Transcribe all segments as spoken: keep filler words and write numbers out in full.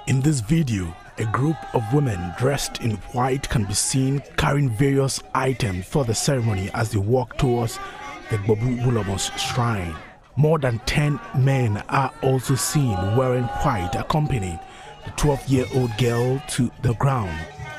In this video, a group of women dressed in white can be seen carrying various items for the ceremony as they walk towards the Gbobu Wulomos shrine. More than ten men are also seen wearing white, accompanying the twelve-year-old girl to the ground.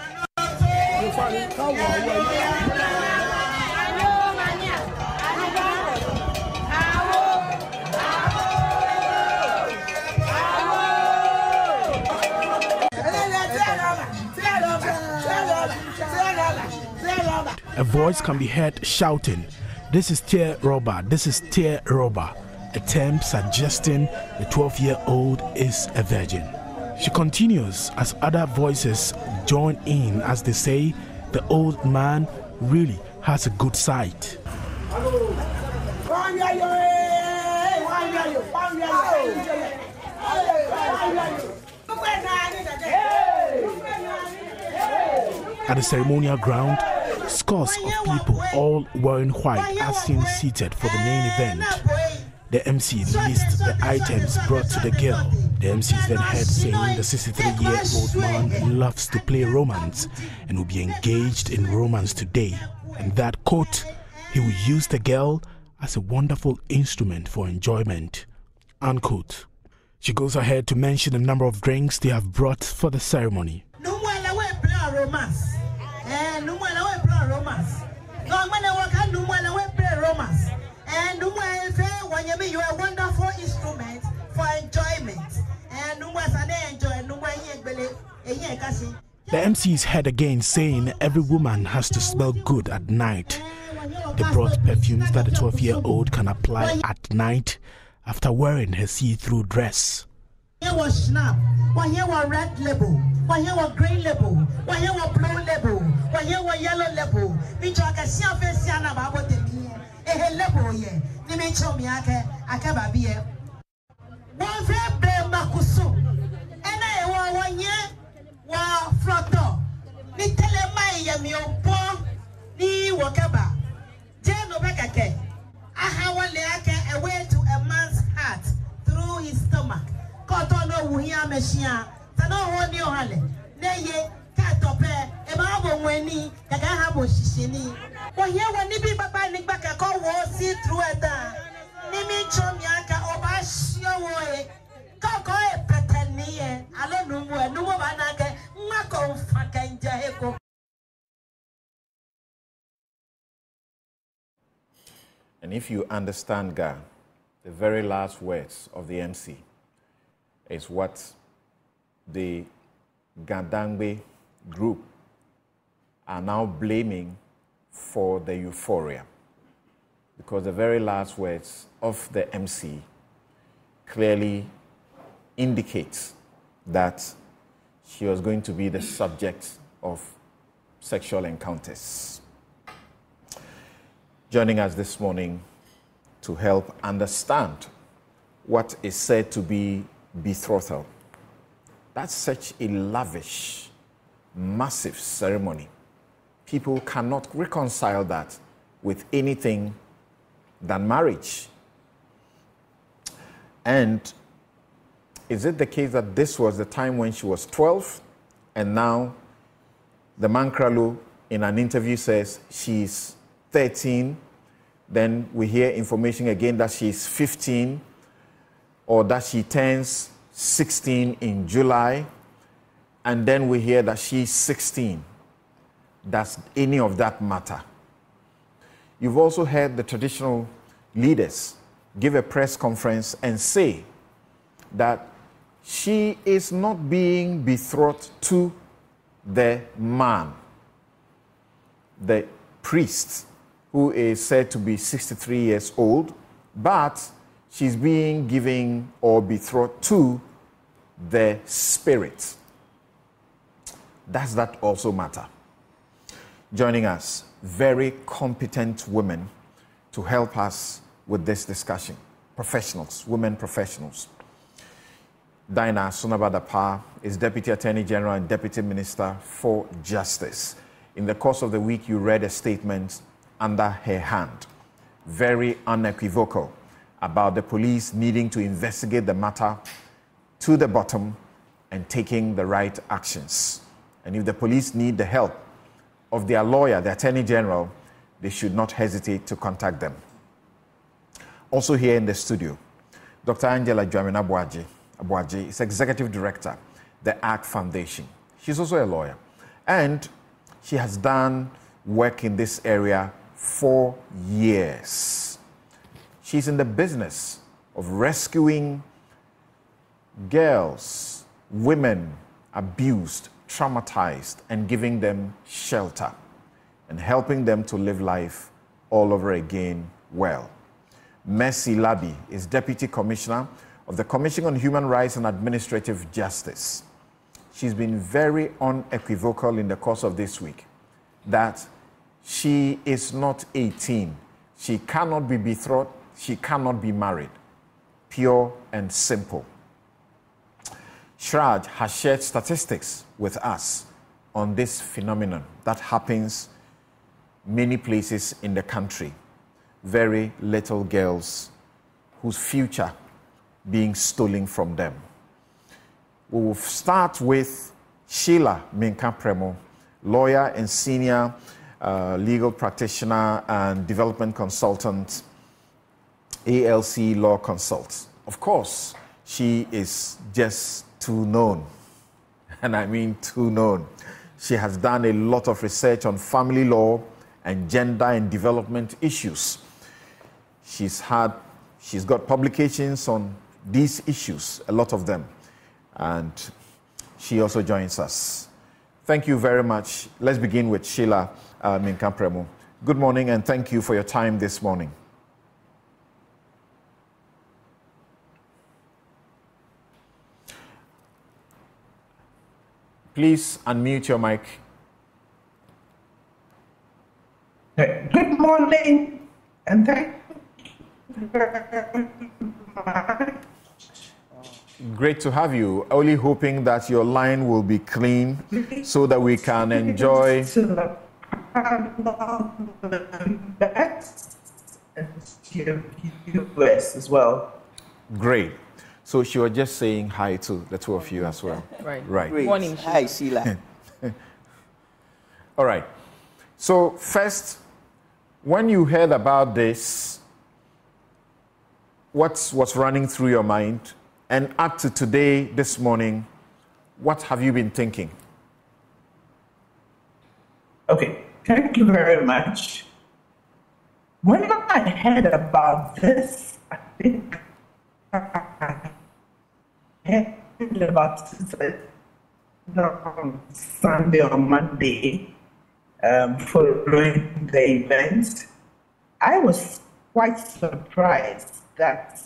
A voice can be heard shouting, "This is tear robber, this is tear robber," a term suggesting the twelve-year-old is a virgin. She continues as other voices join in as they say the old man really has a good sight. At the ceremonial ground, scores of people, all wearing white, are seen seated for the main event. The M C lists the items brought to the girl. The M C is then heard saying the sixty-three-year-old man loves to play romance and will be engaged in romance today. And that, quote, he will use the girl as a wonderful instrument for enjoyment, unquote. She goes ahead to mention the number of drinks they have brought for the ceremony. Romance. And no one will play romance. No one will no one will play romance. And no one will say when you mean you are a wonderful instrument for enjoyment. And no one will enjoy no one will believe. The M C is heard again saying every woman has to smell good at night. They brought perfumes that a twelve-year-old can apply at night after wearing her see-through dress. Here was snap, one here was red label, one here was green label, one here was blue label, one here was yellow label. Which I can see a face about the me, a label here. Let me show me I can I can be here. One fair blame Makusu, and I want one year, one flotto. Ni tell my yamio poor, ni wakaba. Jano Bekake. I have one leake away to a man's heart through his stomach. Kotono wuhia machine tano ho ni ohale neye ka tope e ma bo weni kaka ha bo shishini wo ye woni bi baba ni gba ka ko wo see through eta ni mi chomi aka oba shio wo e ko ko e preteni e ale nu mu e nu mo ba na ke nwa ko fa kanja he ko. And if you understand Ga, the very last words of the M C is what the Gandangbe group are now blaming for the euphoria. Because the very last words of the M C clearly indicates that she was going to be the subject of sexual encounters. Joining us this morning to help understand what is said to be betrothal. That's such a lavish, massive ceremony. People cannot reconcile that with anything than marriage. And is it the case that this was the time when she was twelve and now the Mankralu in an interview says she's thirteen, then we hear information again that she's fifteen, or that she turns sixteen in July, and then we hear that she's sixteen. Does any of that matter? You've also heard the traditional leaders give a press conference and say that she is not being betrothed to the man, the priest, who is said to be sixty-three years old, but she's being given or betrothed to the spirit. Does that also matter? Joining us, very competent women to help us with this discussion. Professionals, women professionals. Dinah Sonabadapa is Deputy Attorney General and Deputy Minister for Justice. In the course of the week, you read a statement under her hand, very unequivocal, about the police needing to investigate the matter to the bottom and taking the right actions. And if the police need the help of their lawyer, the Attorney General, they should not hesitate to contact them. Also here in the studio, Doctor Angela Dwamena Abuaji. Abuaji is Executive Director, the A C T Foundation. She's also a lawyer. And she has done work in this area for years. She's in the business of rescuing girls, women abused, traumatized, and giving them shelter and helping them to live life all over again well. Mercy Labi is Deputy Commissioner of the Commission on Human Rights and Administrative Justice. She's been very unequivocal in the course of this week that she is not eighteen. She cannot be betrothed. She cannot be married. Pure and simple. Shraj has shared statistics with us on this phenomenon that happens many places in the country. Very little girls whose future being stolen from them. We will start with Sheila Menka-Premo, lawyer and senior uh, legal practitioner and development consultant, A L C Law Consult. Of course, she is just too known, and I mean too known. She has done a lot of research on family law and gender and development issues. She's had, she's got publications on these issues, a lot of them, and she also joins us. Thank you very much. Let's begin with Sheila uh, Menka-Premo. Good morning, and thank you for your time this morning. Please unmute your mic. Good morning, and thank you very much. Great to have you. Only hoping that your line will be clean so that we can enjoy. U S as well. Great. So she was just saying hi to the two of you as well. Right. Right. Good morning. Hi, Sheila. All right. So first, when you heard about this, what's what's running through your mind? And up to today, this morning, what have you been thinking? Okay, thank you very much. When I heard about this, I think I heard about it on Sunday or Monday, um, following the event. I was quite surprised that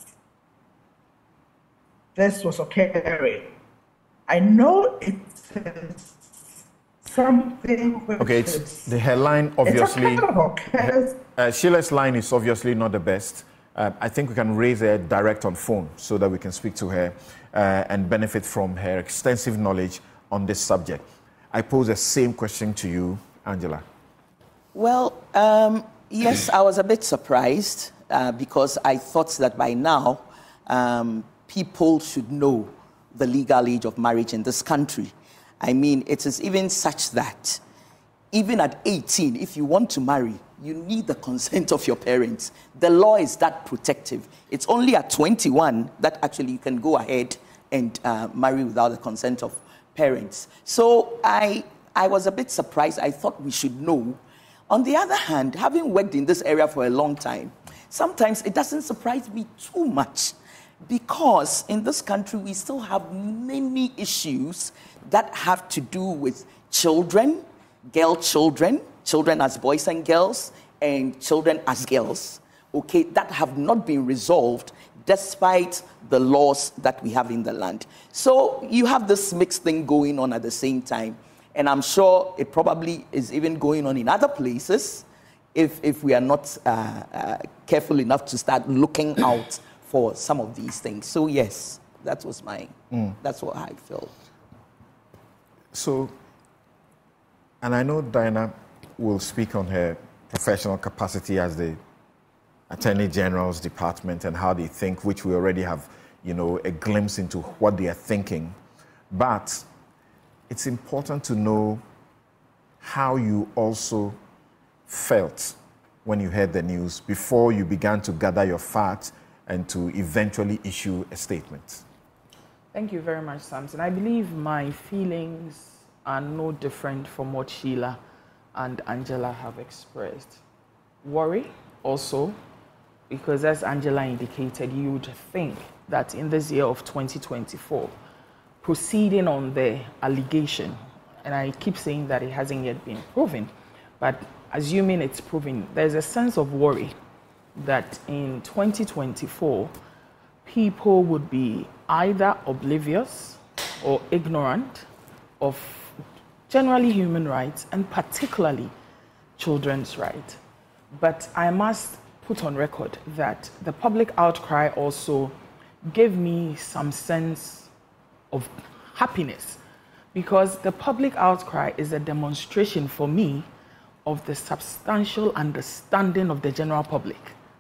this was occurring. I know it's something which Okay, it's is, the her line obviously. it's a kind of occurs. Uh, Sheila's line is obviously not the best. Uh, I think we can raise her direct on phone so that we can speak to her uh, and benefit from her extensive knowledge on this subject. I pose the same question to you, Angela. Well, um, yes, I was a bit surprised uh, because I thought that by now um, people should know the legal age of marriage in this country. I mean, it is even such that even at eighteen, if you want to marry, you need the consent of your parents. The law is that protective. It's only at twenty-one that actually you can go ahead and uh, marry without the consent of parents. So I, I was a bit surprised. I thought we should know. On the other hand, having worked in this area for a long time, sometimes it doesn't surprise me too much, because in this country we still have many issues that have to do with children, girl children, children as boys and girls, and children as girls, okay, that have not been resolved despite the laws that we have in the land. So you have this mixed thing going on at the same time, and I'm sure it probably is even going on in other places if, if we are not uh, uh, careful enough to start looking out for some of these things. So yes, that was my, mm. that's what I felt. So, and I know Diana will speak on her professional capacity as the Attorney General's department and how they think, which we already have, you know, a glimpse into what they are thinking. But it's important to know how you also felt when you heard the news before you began to gather your facts and to eventually issue a statement. Thank you very much, Samson. I believe my feelings are no different from what Sheila and Angela have expressed. Worry also, because as Angela indicated, you would think that in this year of twenty twenty-four, proceeding on the allegation, and I keep saying that it hasn't yet been proven, but assuming it's proven, there's a sense of worry that in twenty twenty-four, people would be either oblivious or ignorant of generally human rights and particularly children's rights. But I must put on record that the public outcry also gave me some sense of happiness, because the public outcry is a demonstration for me of the substantial understanding of the general public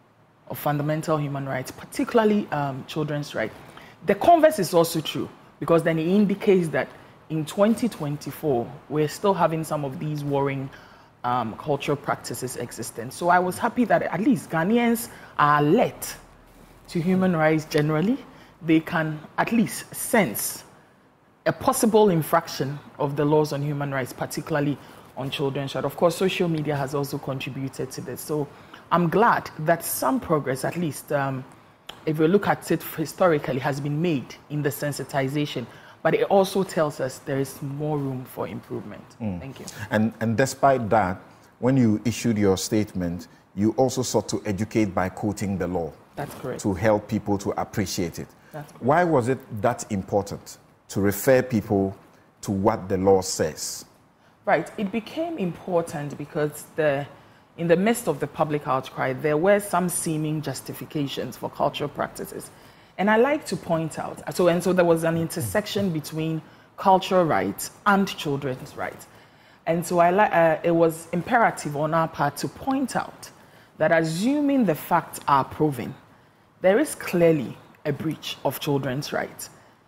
of fundamental human rights, particularly um, children's rights. The converse is also true, because then it indicates that in twenty twenty-four, we're still having some of these worrying um, cultural practices existent. So I was happy that at least Ghanaians are alert to human rights generally. They can at least sense a possible infraction of the laws on human rights, particularly on children's rights. Of course, social media has also contributed to this. So I'm glad that some progress, at least um, if we look at it historically, has been made in the sensitization. But it also tells us there is more room for improvement. Mm. Thank you. And, and despite that, when you issued your statement, you also sought to educate by quoting the law. That's correct. To help people to appreciate it. That's correct. Why was it that important to refer people to what the law says? Right. It became important because the, in the midst of the public outcry, there were some seeming justifications for cultural practices. And I like to point out, so and so there was an intersection between cultural rights and children's rights. And so I li- uh, it was imperative on our part to point out that assuming the facts are proven, there is clearly a breach of children's rights,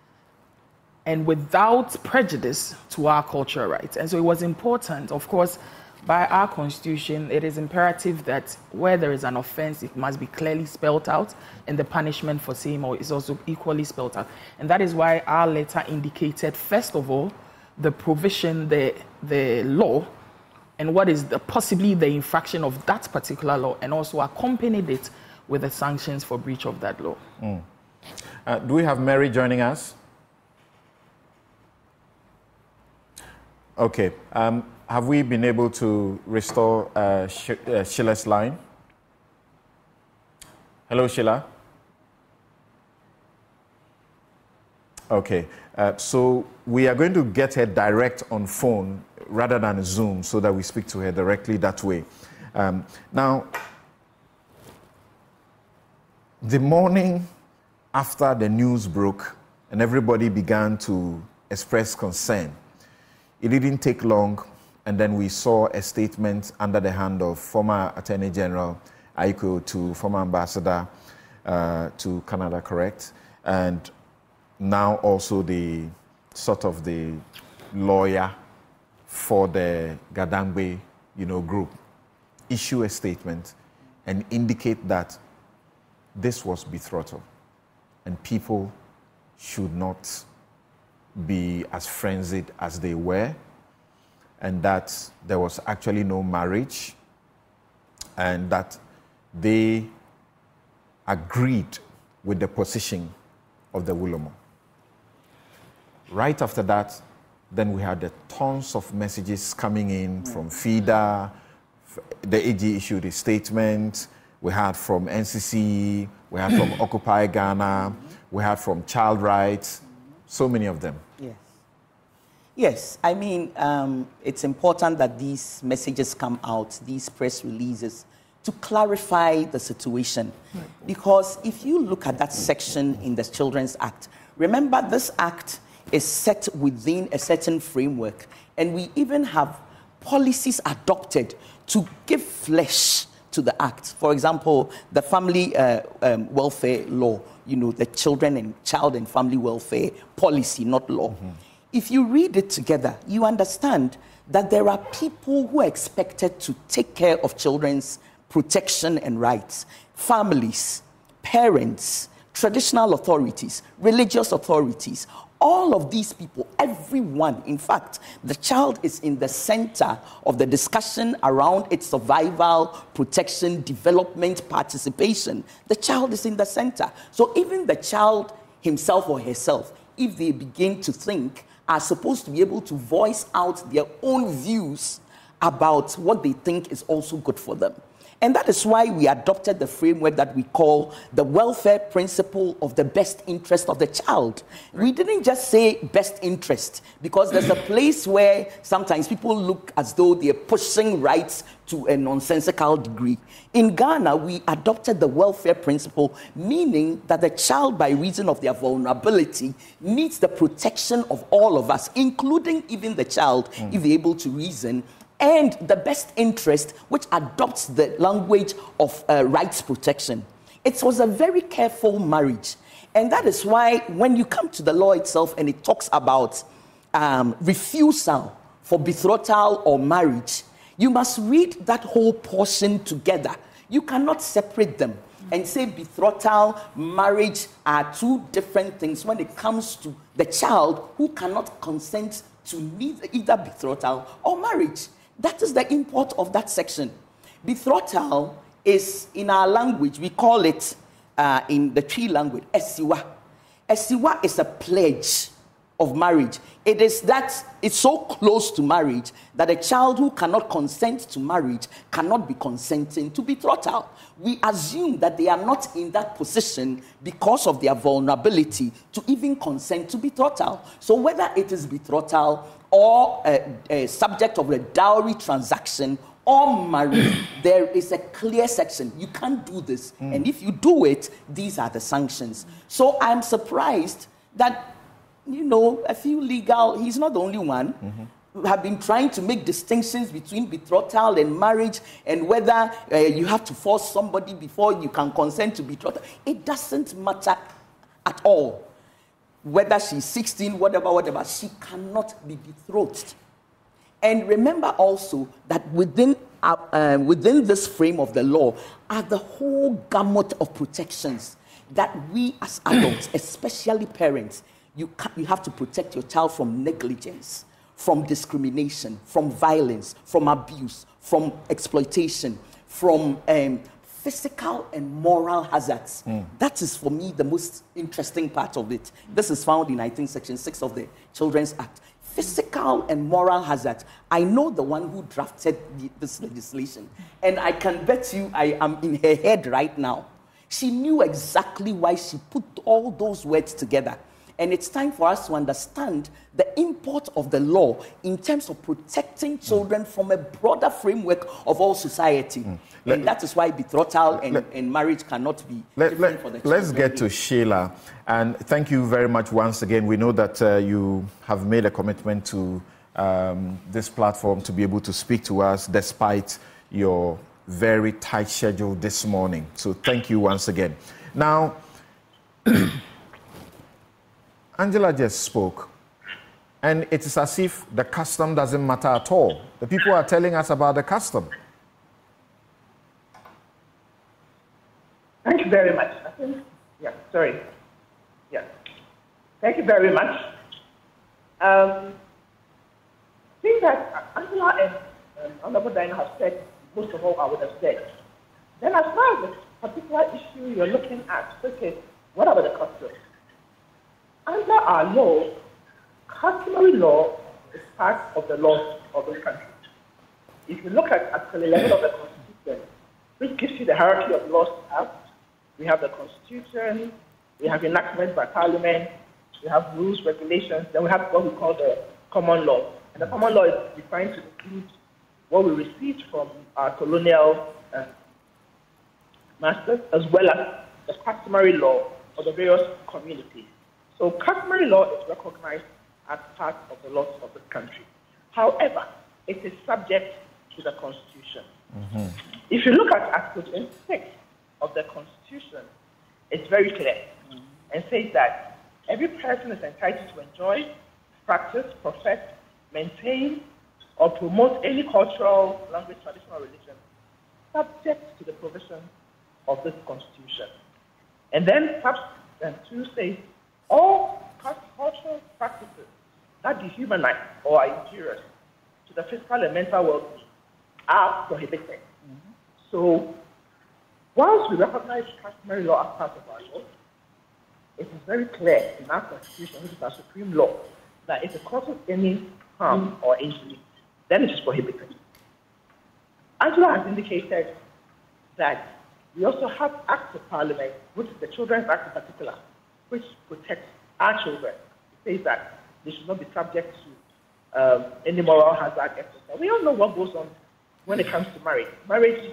and without prejudice to our cultural rights. And so it was important, of course, by our constitution, it is imperative that where there is an offense, it must be clearly spelled out, and the punishment for same or is also equally spelled out. And that is why our letter indicated, first of all, the provision, the, the law, and what is the, possibly the infraction of that particular law, and also accompanied it with the sanctions for breach of that law. Mm. Uh, do we have Mary joining us? Okay. Um, have we been able to restore uh, Sh- uh, Sheila's line? Hello, Sheila. Okay. Uh, so we are going to get her direct on phone rather than Zoom so that we speak to her directly that way. Um, now, the morning after the news broke and everybody began to express concern, it didn't take long, and then we saw a statement under the hand of former Attorney General Aiko to former Ambassador uh, to Canada, correct? And now also the sort of the lawyer for the Gadangbe, you know, group issue a statement and indicate that this was betrothal and people should not be as frenzied as they were, and that there was actually no marriage, and that they agreed with the position of the Wulomo. Right after that, then we had the tons of messages coming in mm. from FIDA, the A G issued a statement, we had from N C C, we had from Occupy Ghana, we had from Child Rights, so many of them. Yes. Yes, I mean, um, it's important that these messages come out, these press releases, to clarify the situation. Right. Because if you look at that section in the Children's Act, remember this act is set within a certain framework, and we even have policies adopted to give flesh to the act. For example, the family uh, um, welfare law, you know, the children and child and family welfare policy, not law. Mm-hmm. if you read it together, you understand that there are people who are expected to take care of children's protection and rights. Families, parents, traditional authorities, religious authorities, all of these people, everyone, in fact, the child is in the center of the discussion around its survival, protection, development, participation. The child is in the center. So even the child himself or herself, if they begin to think, are supposed to be able to voice out their own views about what they think is also good for them. And that is why we adopted the framework that we call the welfare principle of the best interest of the child. We didn't just say best interest, because there's a place where sometimes people look as though they're pushing rights to a nonsensical degree. In Ghana, we adopted the welfare principle, meaning that the child, by reason of their vulnerability, needs the protection of all of us, including even the child, mm. if they're able to reason, and the best interest, which adopts the language of uh, rights protection. It was a very careful marriage. And that is why when you come to the law itself and it talks about um, refusal for betrothal or marriage, you must read that whole portion together. You cannot separate them and say betrothal, marriage are two different things when it comes to the child who cannot consent to neither, either betrothal or marriage. That is the import of that section. Betrothal is, in our language, we call it, uh, in the Twi language, esiwa. Esiwa is a pledge of marriage. It is that, it's so close to marriage that a child who cannot consent to marriage cannot be consenting to betrothal. We assume that they are not in that position because of their vulnerability to even consent to betrothal. So whether it is betrothal or a, a subject of a dowry transaction or marriage, there is a clear section. You can't do this. Mm. And if you do it, these are the sanctions. So I'm surprised that, you know, a few legal, he's not the only one, mm-hmm. have been trying to make distinctions between betrothal and marriage and whether uh, you have to force somebody before you can consent to betrothal. It doesn't matter at all. Whether she's sixteen, whatever, whatever, she cannot be betrothed. And remember also that within, uh, uh, within this frame of the law are the whole gamut of protections that we as adults, especially parents, you, ca- you have to protect your child from negligence, from discrimination, from violence, from abuse, from exploitation, from um, physical and moral hazards. Mm. That is, for me, the most interesting part of it. This is found in, I think, Section six of the Children's Act. Physical and moral hazards. I know the one who drafted the, this legislation, and I can bet you I am in her head right now. She knew exactly why she put all those words together. And it's time for us to understand the import of the law in terms of protecting children mm. from a broader framework of all society. Mm. Let, and that is why betrothal and, let, and marriage cannot be let, different let, for the children. Let's get to Sheila. And thank you very much once again. We know that uh, you have made a commitment to um, this platform to be able to speak to us despite your very tight schedule this morning. So thank you once again. Now, Angela just spoke, and it is as if the custom doesn't matter at all. The people are telling us about the custom. Thank you very much. I think, yeah, sorry. Yeah. Thank you very much. Um, I think that Angela and um, Honorable Diana have said most of all I would have said. Then as far as the particular issue you're looking at, okay, what about the custom? Under our law, customary law is part of the laws of this country. If you look at Article eleven of the Constitution, which gives you the hierarchy of laws we have, we have the Constitution, we have enactments by Parliament, we have rules, regulations, then we have what we call the common law. And the common law is defined to include what we received from our colonial uh, masters, as well as the customary law of the various communities. So customary law is recognized as part of the laws of the country. However, it is subject to the Constitution. Mm-hmm. If you look at Article twenty-six of the Constitution, it's very clear mm-hmm. and says that every person is entitled to enjoy practice, profess, maintain, or promote any cultural, language, tradition, or religion subject to the provisions of this Constitution. And then subsection two says, all cultural practices that dehumanize or are injurious to the physical and mental well-being are prohibited. Mm-hmm. So, whilst we recognize customary law as part of our law, it is very clear in our Constitution, which is our supreme law, that if it causes any harm mm-hmm. or injury, then it is prohibited. Angela has indicated that we also have Acts of Parliament, which is the Children's Act in particular, which protects our children. It says that they should not be subject to um, any moral hazard, et cetera. We all know what goes on when it comes to marriage. Marriage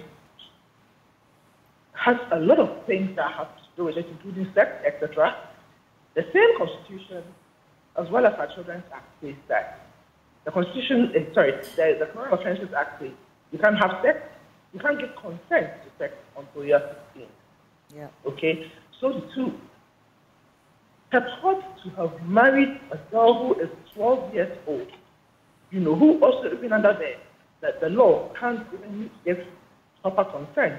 has a lot of things that have to do with it, including sex, et cetera. The same Constitution, as well as our Children's Act, says that the Constitution, uh, sorry, the, the Criminal Offences Act says you can't have sex, you can't give consent to sex until you're sixteen. Yeah. Okay? So the two purport to have married a girl who is twelve years old, you know, who also, even under the, the, the law, can't even give proper consent.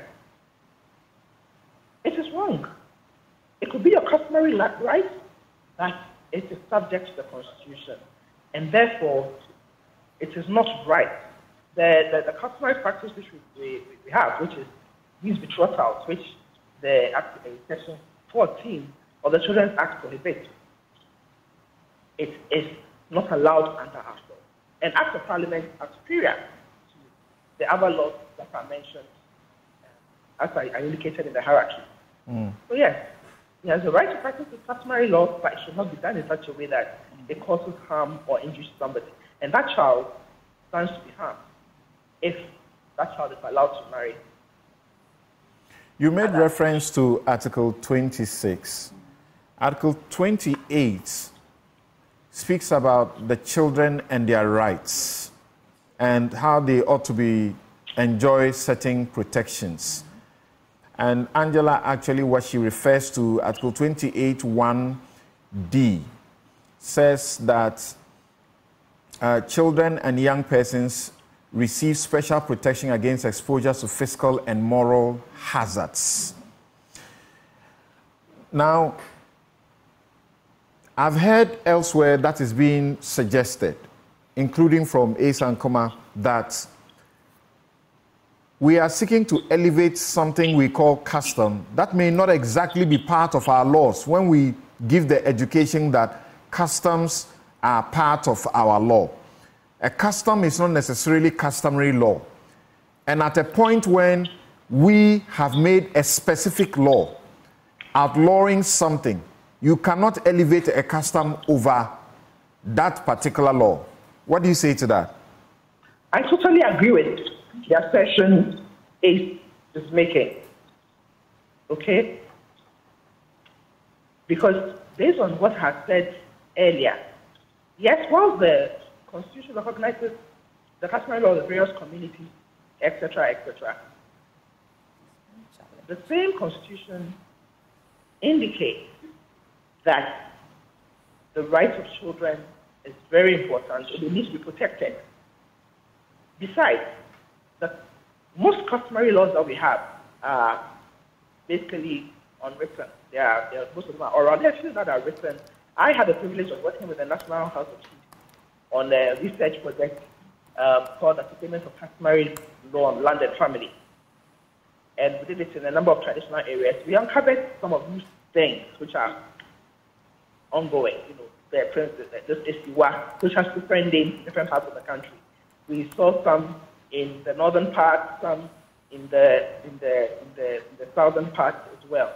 It is wrong. It could be a customary right that it is subject to the Constitution, and therefore it is not right. The, the, the customary practice which we, we, we have, which is these betrothals, which the Act, uh, Section fourteen of the Children's Act prohibits, it is not allowed under our law. And Acts of Parliament are superior to the other laws that are mentioned, uh, as I, I indicated in the hierarchy. Mm. So yes, he has a right to practice the customary law, but it should not be done in such a way that it causes harm or injures somebody. And that child stands to be harmed if that child is allowed to marry. You made reference to Article twenty-six. Article twenty-eight speaks about the children and their rights and how they ought to be enjoy certain protections. And Angela, actually, what she refers to, Article twenty-eight one D, says that uh, children and young persons receive special protection against exposure to physical and moral hazards. Now, I've heard elsewhere that is being suggested, including from Ace Ankoma, that we are seeking to elevate something we call custom that may not exactly be part of our laws when we give the education that customs are part of our law. A custom is not necessarily customary law. And at a point when we have made a specific law outlawing something, you cannot elevate a custom over that particular law. What do you say to that? I totally agree with the assertion Ace is making. Okay? Because based on what I said earlier, yes, while the Constitution recognizes the customary law of the various communities, et cetera, et cetera, the same Constitution indicates that the rights of children is very important and they need to be protected. Besides, the most customary laws that we have are basically unwritten. They are, they are, most of them are oral. There are few that are written. I had the privilege of working with the National House of Chiefs on a research project um, called the Statement of Customary Law on Land and Family. And we did it in a number of traditional areas. We uncovered some of these things which are ongoing. You know, the, this Isiwa, which has different names in different parts of the country. We saw some in the northern part, some in the in the in the, in the southern part as well.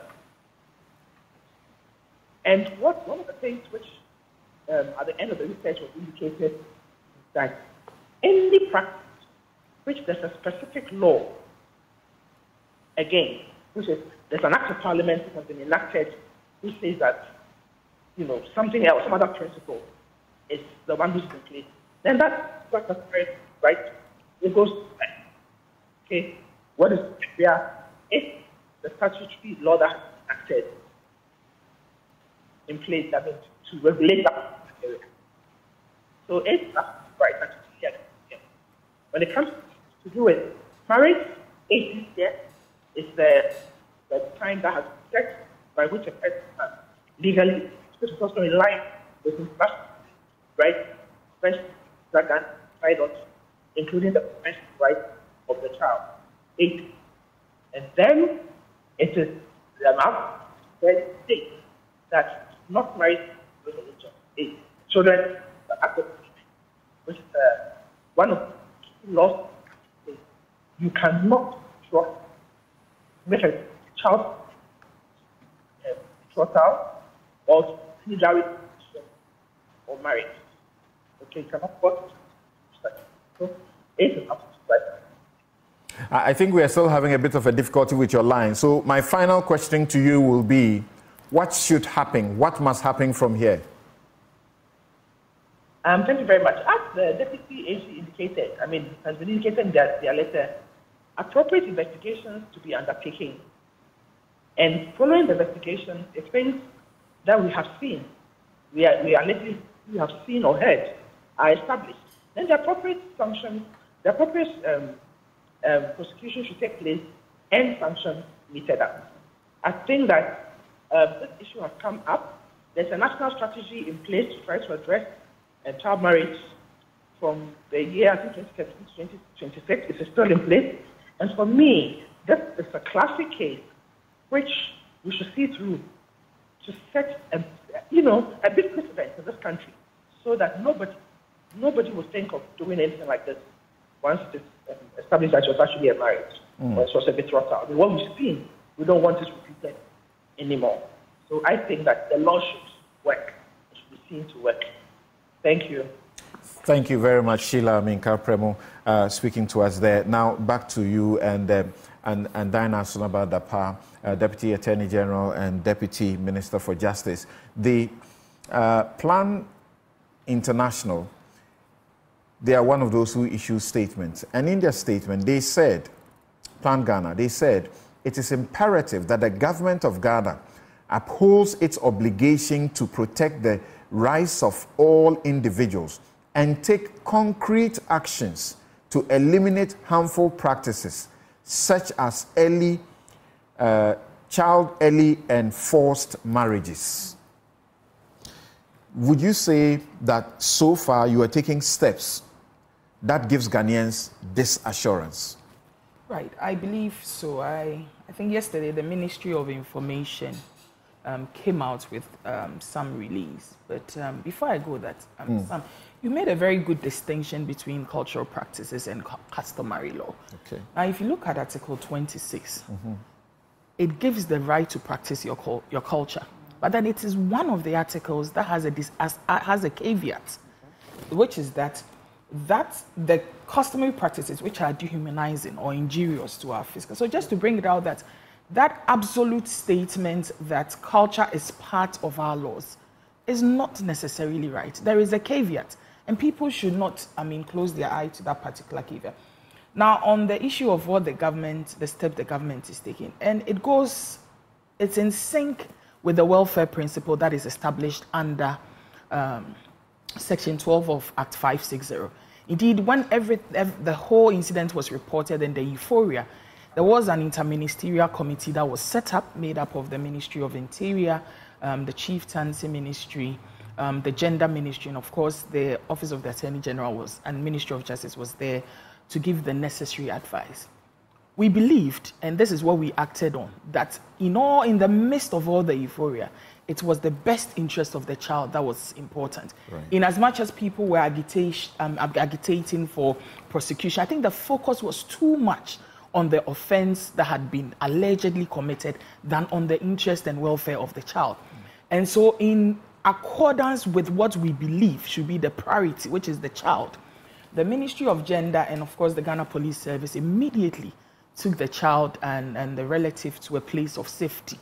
And what one of the things which um, at the end of the research was indicated is that any practice which there's a specific law again, which is there's an act of parliament that has been enacted which says that, you know, something else, some other principle is the one which is in place, then that's that's right. It goes back. Okay, what is there if the statutory law that is enacted in place that is to regulate that area? So eight is right. Yes. Yes. When it comes to do with marriage, eighteen years is the, the time that has been set by which a person can legally, this is also in line with international, right? French that can fight on, including the French right of the child. Eight. And then it is the amount that states that not married to religion. Eight. Children are active, which is uh, one of the laws. You cannot trust, make a child uh, trust out or marriage or marriage. Okay, you cannot force it. So eight is absolutely right. I think we are still having a bit of a difficulty with your line. So my final question to you will be, what should happen? What must happen from here? Um, thank you very much. As the Deputy A G indicated, I mean, has been indicated in their, their letter, appropriate investigations to be undertaken. And following the investigation, the things that we have seen, we are, we are likely, we have seen or heard, are established. Then the appropriate sanctions, the appropriate um, um, prosecution should take place and sanctions meted out. I think that uh, this issue has come up. There's a national strategy in place to try to address uh, child marriage from the year, I think, twenty thirteen to twenty twenty-six. It is still in place. And for me, this is a classic case which we should see through to set, a, you know, a big precedent in this country so that nobody, nobody will think of doing anything like this once it is um, established that it was actually a marriage mm. or it was a betrothal. I mean, what we've seen, we don't want this repeated anymore. So I think that the law should work. It should be seen to work. Thank you. Thank you very much, Sheila Amin-Kapremo, uh, speaking to us there. Now back to you and uh, and, and Diana Asonaba Dapaah, uh, Deputy Attorney General and Deputy Minister for Justice. The uh, Plan International, they are one of those who issue statements. And in their statement, they said, Plan Ghana, they said, it is imperative that the government of Ghana upholds its obligation to protect the rights of all individuals and take concrete actions to eliminate harmful practices such as early, uh, child early and forced marriages. Would you say that so far you are taking steps that gives Ghanaians this assurance? Right, I believe so. I, I think yesterday the Ministry of Information um, came out with um, some release. But um, before I go that, um, mm. Sam, you made a very good distinction between cultural practices and customary law. Okay. Now, if you look at Article twenty-six, mm-hmm. it gives the right to practice your, your culture. But then it is one of the articles that has a, has a caveat, which is that that the customary practices which are dehumanizing or injurious to our physical. So just to bring it out that that absolute statement that culture is part of our laws is not necessarily right. There is a caveat, and people should not, I mean, close their eye to that particular caveat. Now, on the issue of what the government, the step the government is taking, and it goes, it's in sync with the welfare principle that is established under um, Section twelve of Act five sixty. Indeed, when every, every, the whole incident was reported and the euphoria, there was an interministerial committee that was set up, made up of the Ministry of Interior, um, the Chieftaincy Ministry, um, the Gender Ministry, and of course the Office of the Attorney General was, and Ministry of Justice was there to give the necessary advice. We believed, and this is what we acted on, that in all, in the midst of all the euphoria, it was the best interest of the child that was important. Right. In as much as people were agitation, um, agitating for prosecution, I think the focus was too much on the offense that had been allegedly committed than on the interest and welfare of the child. Mm. And so in accordance with what we believe should be the priority, which is the child, the Ministry of Gender and of course the Ghana Police Service immediately took the child and, and the relative to a place of safety.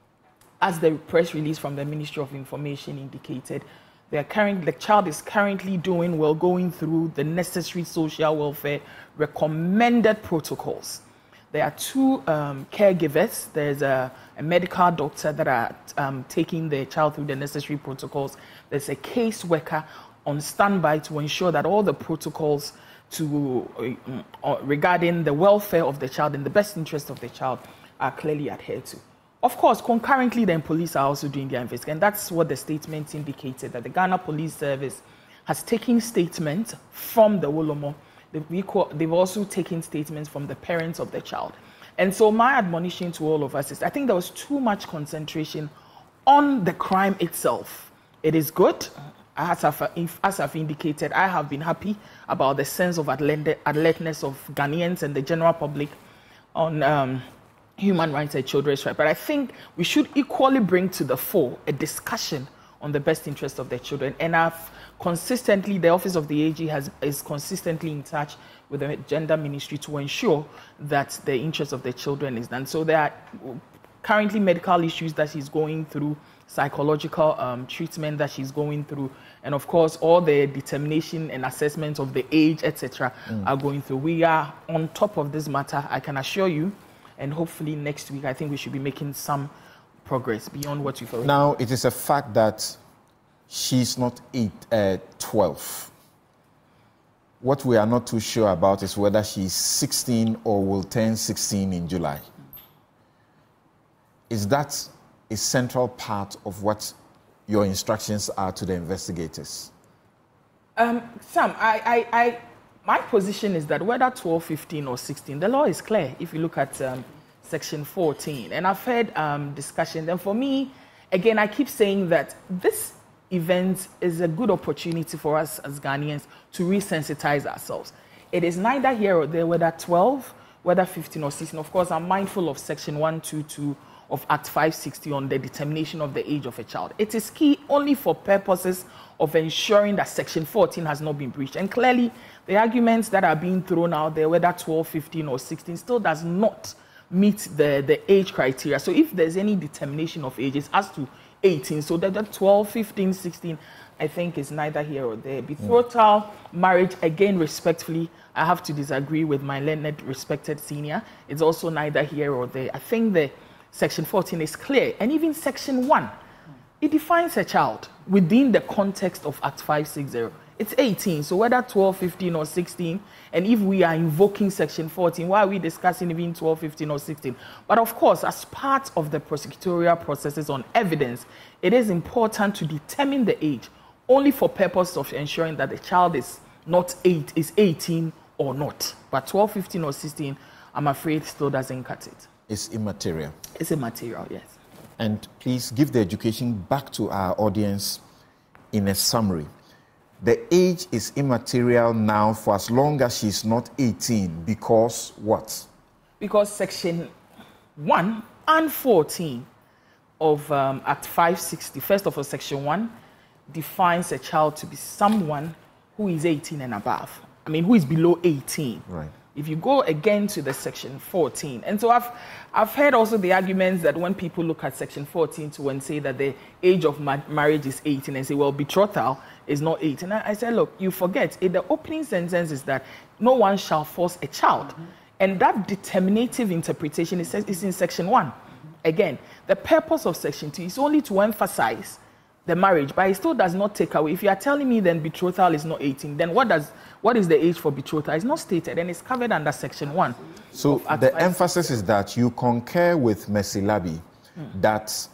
As the press release from the Ministry of Information indicated, they are current, the child is currently doing well, going through the necessary social welfare recommended protocols. There are two um, caregivers. There's a, a medical doctor that are um, taking the child through the necessary protocols. There's a case worker. on standby to ensure that all the protocols to uh, uh, regarding the welfare of the child and the best interest of the child are clearly adhered to. Of course, concurrently, then police are also doing their investigation. And that's what the statement indicated, that the Ghana Police Service has taken statements from the Wolomo. They've also taken statements from the parents of the child. And so my admonition to all of us is, I think there was too much concentration on the crime itself. It is good. As I've, as I've indicated, I have been happy about the sense of alertness of Ghanaians and the general public on um, human rights and children's rights. But I think we should equally bring to the fore a discussion on the best interest of the children. And I've consistently, the Office of the A G has, is consistently in touch with the Gender Ministry to ensure that the interest of the children is done. So there are currently medical issues that she's going through, psychological um, treatment that she's going through, and of course all the determination and assessment of the age, et cetera, mm. are going through. We are on top of this matter, I can assure you, and hopefully next week I think we should be making some progress beyond what you've already. Now, it is a fact that she's not eight, uh, twelve. What we are not too sure about is whether she's sixteen or will turn sixteen in July. Is that a central part of what your instructions are to the investigators? Um, Sam, I, I, I, my position is that whether twelve, fifteen, or sixteen, the law is clear if you look at um, Section fourteen. And I've heard um, discussion. And for me, again, I keep saying that this event is a good opportunity for us as Ghanaians to resensitize ourselves. It is neither here or there whether twelve, whether fifteen or sixteen. Of course, I'm mindful of Section one twenty-two of Act five sixty on the determination of the age of a child. It is key only for purposes of ensuring that Section fourteen has not been breached. And clearly, the arguments that are being thrown out there, whether twelve, fifteen, or sixteen, still does not meet the, the age criteria. So if there's any determination of ages as to eighteen, so that the twelve, fifteen, sixteen, I think is neither here or there. Betrothal, mm. marriage, again, respectfully, I have to disagree with my learned, respected senior. It's also neither here or there. I think the Section fourteen is clear. And even Section one, it defines a child within the context of Act five sixty. It's eighteen, so whether twelve, fifteen, or sixteen, and if we are invoking Section fourteen, why are we discussing even twelve, fifteen, or sixteen? But of course, as part of the prosecutorial processes on evidence, it is important to determine the age only for purpose of ensuring that the child is not eight, is eighteen or not. But twelve, fifteen, or sixteen, I'm afraid still doesn't cut it. It's immaterial. It's immaterial, yes. And please give the education back to our audience in a summary. The age is immaterial now for as long as she's not eighteen, because what? Because Section one and fourteen of um, Act five sixty, first of all, Section one, defines a child to be someone who is eighteen and above. I mean, who is below eighteen. Right. If you go again to the Section fourteen, and so I've I've heard also the arguments that when people look at Section fourteen to and say that the age of ma- marriage is eighteen, and say, well, betrothal is not eighteen. I, I said, look, you forget, in the opening sentence is that no one shall force a child. Mm-hmm. And that determinative interpretation is, is in Section one. Mm-hmm. Again, the purpose of Section two is only to emphasize the marriage, but it still does not take away. If you are telling me then betrothal is not eighteen, then what does what is the age for betrothal? It's not stated, and it's covered under Section one. So the emphasis is that you concur with Mercy Labi mm. that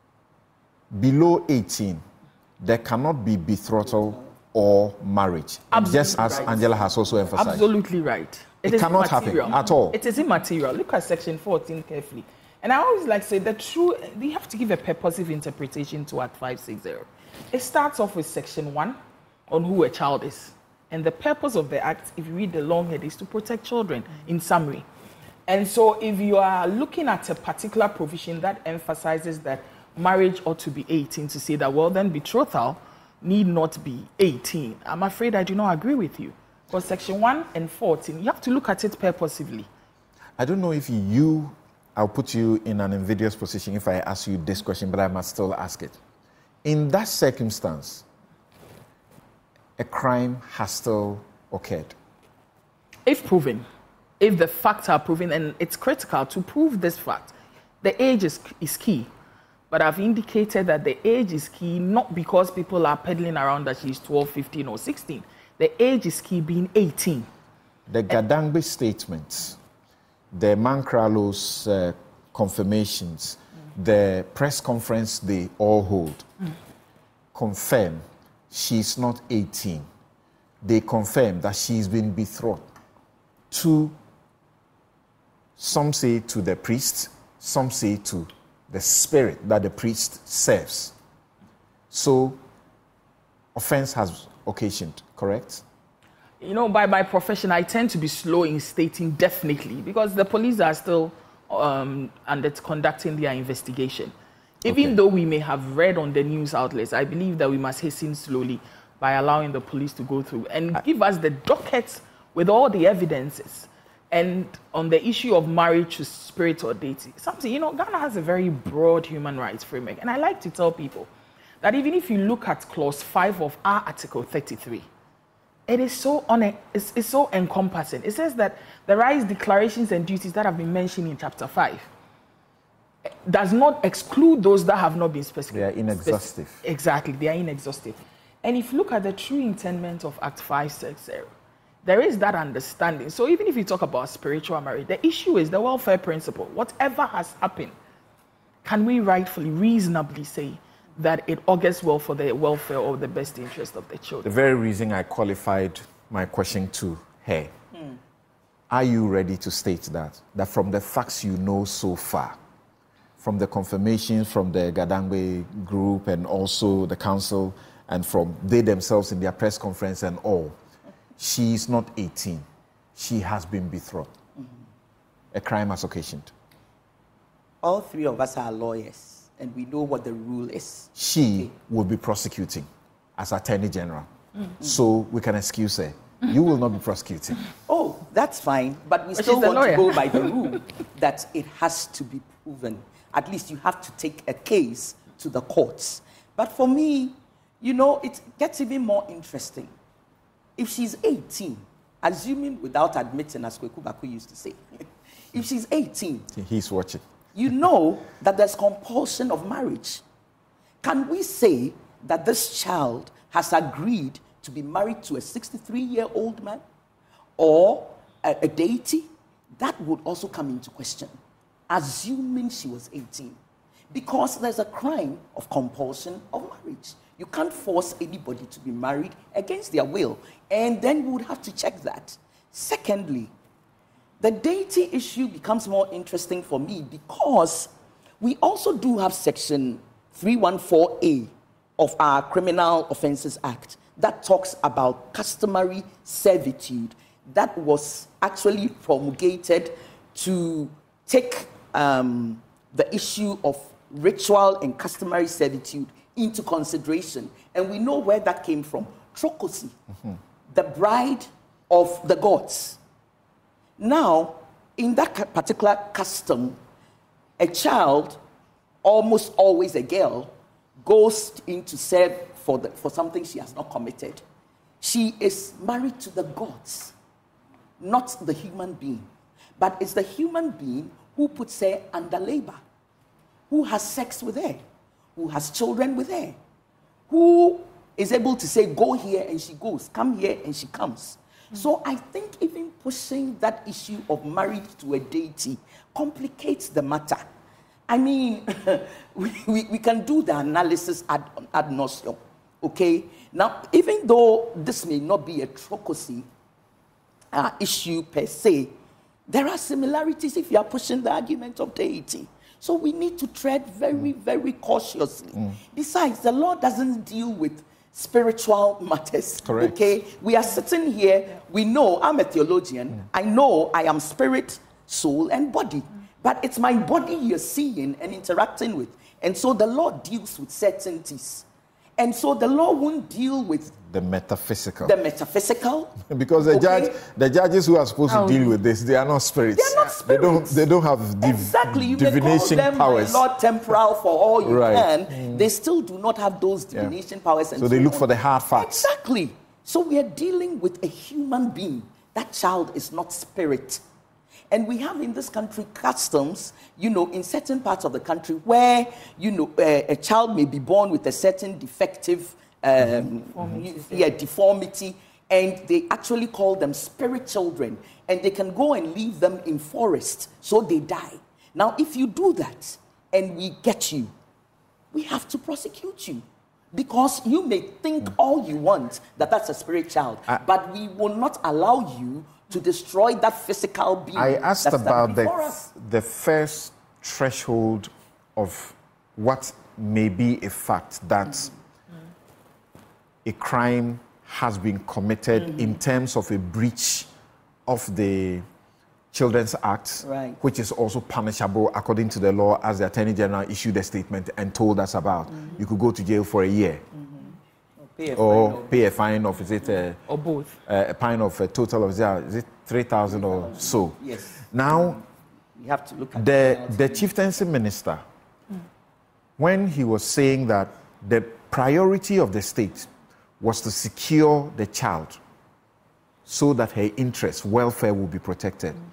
below eighteen, there cannot be betrothal or marriage. Absolutely just as right. Angela has also emphasized. Absolutely right. It, it cannot happen at all. It is immaterial. Look at Section fourteen carefully. And I always like to say the true, we have to give a purposive interpretation to Act five sixty. It starts off with Section one on who a child is. And the purpose of the Act, if you read the long head, is to protect children, in summary. And so if you are looking at a particular provision that emphasizes that marriage ought to be eighteen, to say that, well, then betrothal need not be eighteen, I'm afraid I do not agree with you. Because Section one and fourteen, you have to look at it purposively. I don't know if you... I'll put you in an invidious position if I ask you this question, but I must still ask it. In that circumstance, a crime has still occurred. If proven, if the facts are proven, and it's critical to prove this fact, the age is, is key. But I've indicated that the age is key, not because people are peddling around that she's twelve, fifteen, or sixteen. The age is key being eighteen. The Gadangbe statements, the Mankralo's uh, confirmations, mm. the press conference they all hold, mm. confirm she's not eighteen. They confirm that she's been betrothed to, some say to the priest, some say to the spirit that the priest serves. So, offense has occasioned, correct? You know, by my profession, I tend to be slow in stating definitely because the police are still um, under conducting their investigation. Even okay. though we may have read on the news outlets, I believe that we must hasten slowly by allowing the police to go through and I- give us the dockets with all the evidences. And on the issue of marriage to spirit or deity, something, you know, Ghana has a very broad human rights framework. And I like to tell people that even if you look at clause five of our Article thirty-three, it is so on it's, it's so encompassing. It says that the rights, declarations, and duties that have been mentioned in chapter five does not exclude those that have not been specified. They are inexhaustive. Specific. Exactly, they are inexhaustive. And if you look at the true intent of Act five six zero, there is that understanding. So even if you talk about spiritual marriage, the issue is the welfare principle. Whatever has happened, can we rightfully, reasonably say that it augurs well for the welfare or the best interest of the children? The very reason I qualified my question to her, mm. are you ready to state that? That from the facts you know so far, from the confirmations from the Gadangbe group and also the council, and from they themselves in their press conference and all, she is not eighteen. She has been betrothed. Mm-hmm. A crime has occasioned. All three of us are lawyers, and we know what the rule is. She okay. will be prosecuting as Attorney General. Mm-hmm. So we can excuse her. You will not be prosecuting. Oh, that's fine. But we but still want to go by the rule that it has to be proven. At least you have to take a case to the courts. But for me, you know, it gets even more interesting. If she's eighteen, assuming without admitting, as Kweku Baku used to say, if she's eighteen, he's watching. You know that there's compulsion of marriage. Can we say that this child has agreed to be married to a sixty-three-year-old man or a, a deity? That would also come into question, assuming she was eighteen. Because there's a crime of compulsion of marriage. You can't force anybody to be married against their will. And then we would have to check that. Secondly, the deity issue becomes more interesting for me because we also do have section three fourteen A of our Criminal Offences Act that talks about customary servitude that was actually promulgated to take um, the issue of ritual and customary servitude into consideration. And we know where that came from. Trokosi, mm-hmm. the bride of the gods. Now, in that particular custom, a child, almost always a girl, goes in to serve for, the, for something she has not committed. She is married to the gods, not the human being. But it's the human being who puts her under labor, who has sex with her, who has children with her, who is able to say, go here, and she goes, come here, and she comes. Mm-hmm. So I think even pushing that issue of marriage to a deity complicates the matter. I mean, we, we, we can do the analysis ad, ad nauseam, okay? Now, even though this may not be a trokosi uh, issue per se, there are similarities if you are pushing the argument of deity. So we need to tread very, very cautiously. Mm. Besides, the law doesn't deal with spiritual matters. Correct. Okay? We are sitting here, we know, I'm a theologian, mm. I know I am spirit, soul, and body. Mm. But it's my body you're seeing and interacting with. And so the law deals with certainties. And so the law won't deal with the metaphysical. The metaphysical. Because the okay. judge, the judges who are supposed oh. to deal with this, they are not spirits. They are not spirits. They don't. They don't have div- exactly. You divination may call them powers. Lord temporal for all you right. can. Mm. They still do not have those divination yeah. powers. And so they so look on. for the hard facts. Exactly. So we are dealing with a human being. That child is not spirit. And we have in this country customs, you know, in certain parts of the country where, you know, uh, a child may be born with a certain defective, um, deformity. yeah, deformity, and they actually call them spirit children, and they can go and leave them in forest, so they die. Now, if you do that, and we get you, we have to prosecute you. Because you may think all you want that that's a spirit child, I, but we will not allow you to destroy that physical being. I asked that's about the, us. the first threshold of what may be a fact that mm-hmm. a crime has been committed mm-hmm. in terms of a breach of the Children's Act, right. which is also punishable according to the law, as the Attorney General issued a statement and told us about. Mm-hmm. You could go to jail for a year. Mm-hmm. Or pay a or fine. Or pay a fine of, is it a, or both? A, a fine of a total of, is it three thousand or so? Yes. Now, you have to look at the, the chieftaincy minister, mm. when he was saying that the priority of the state was to secure the child so that her interests, welfare will be protected. Mm-hmm.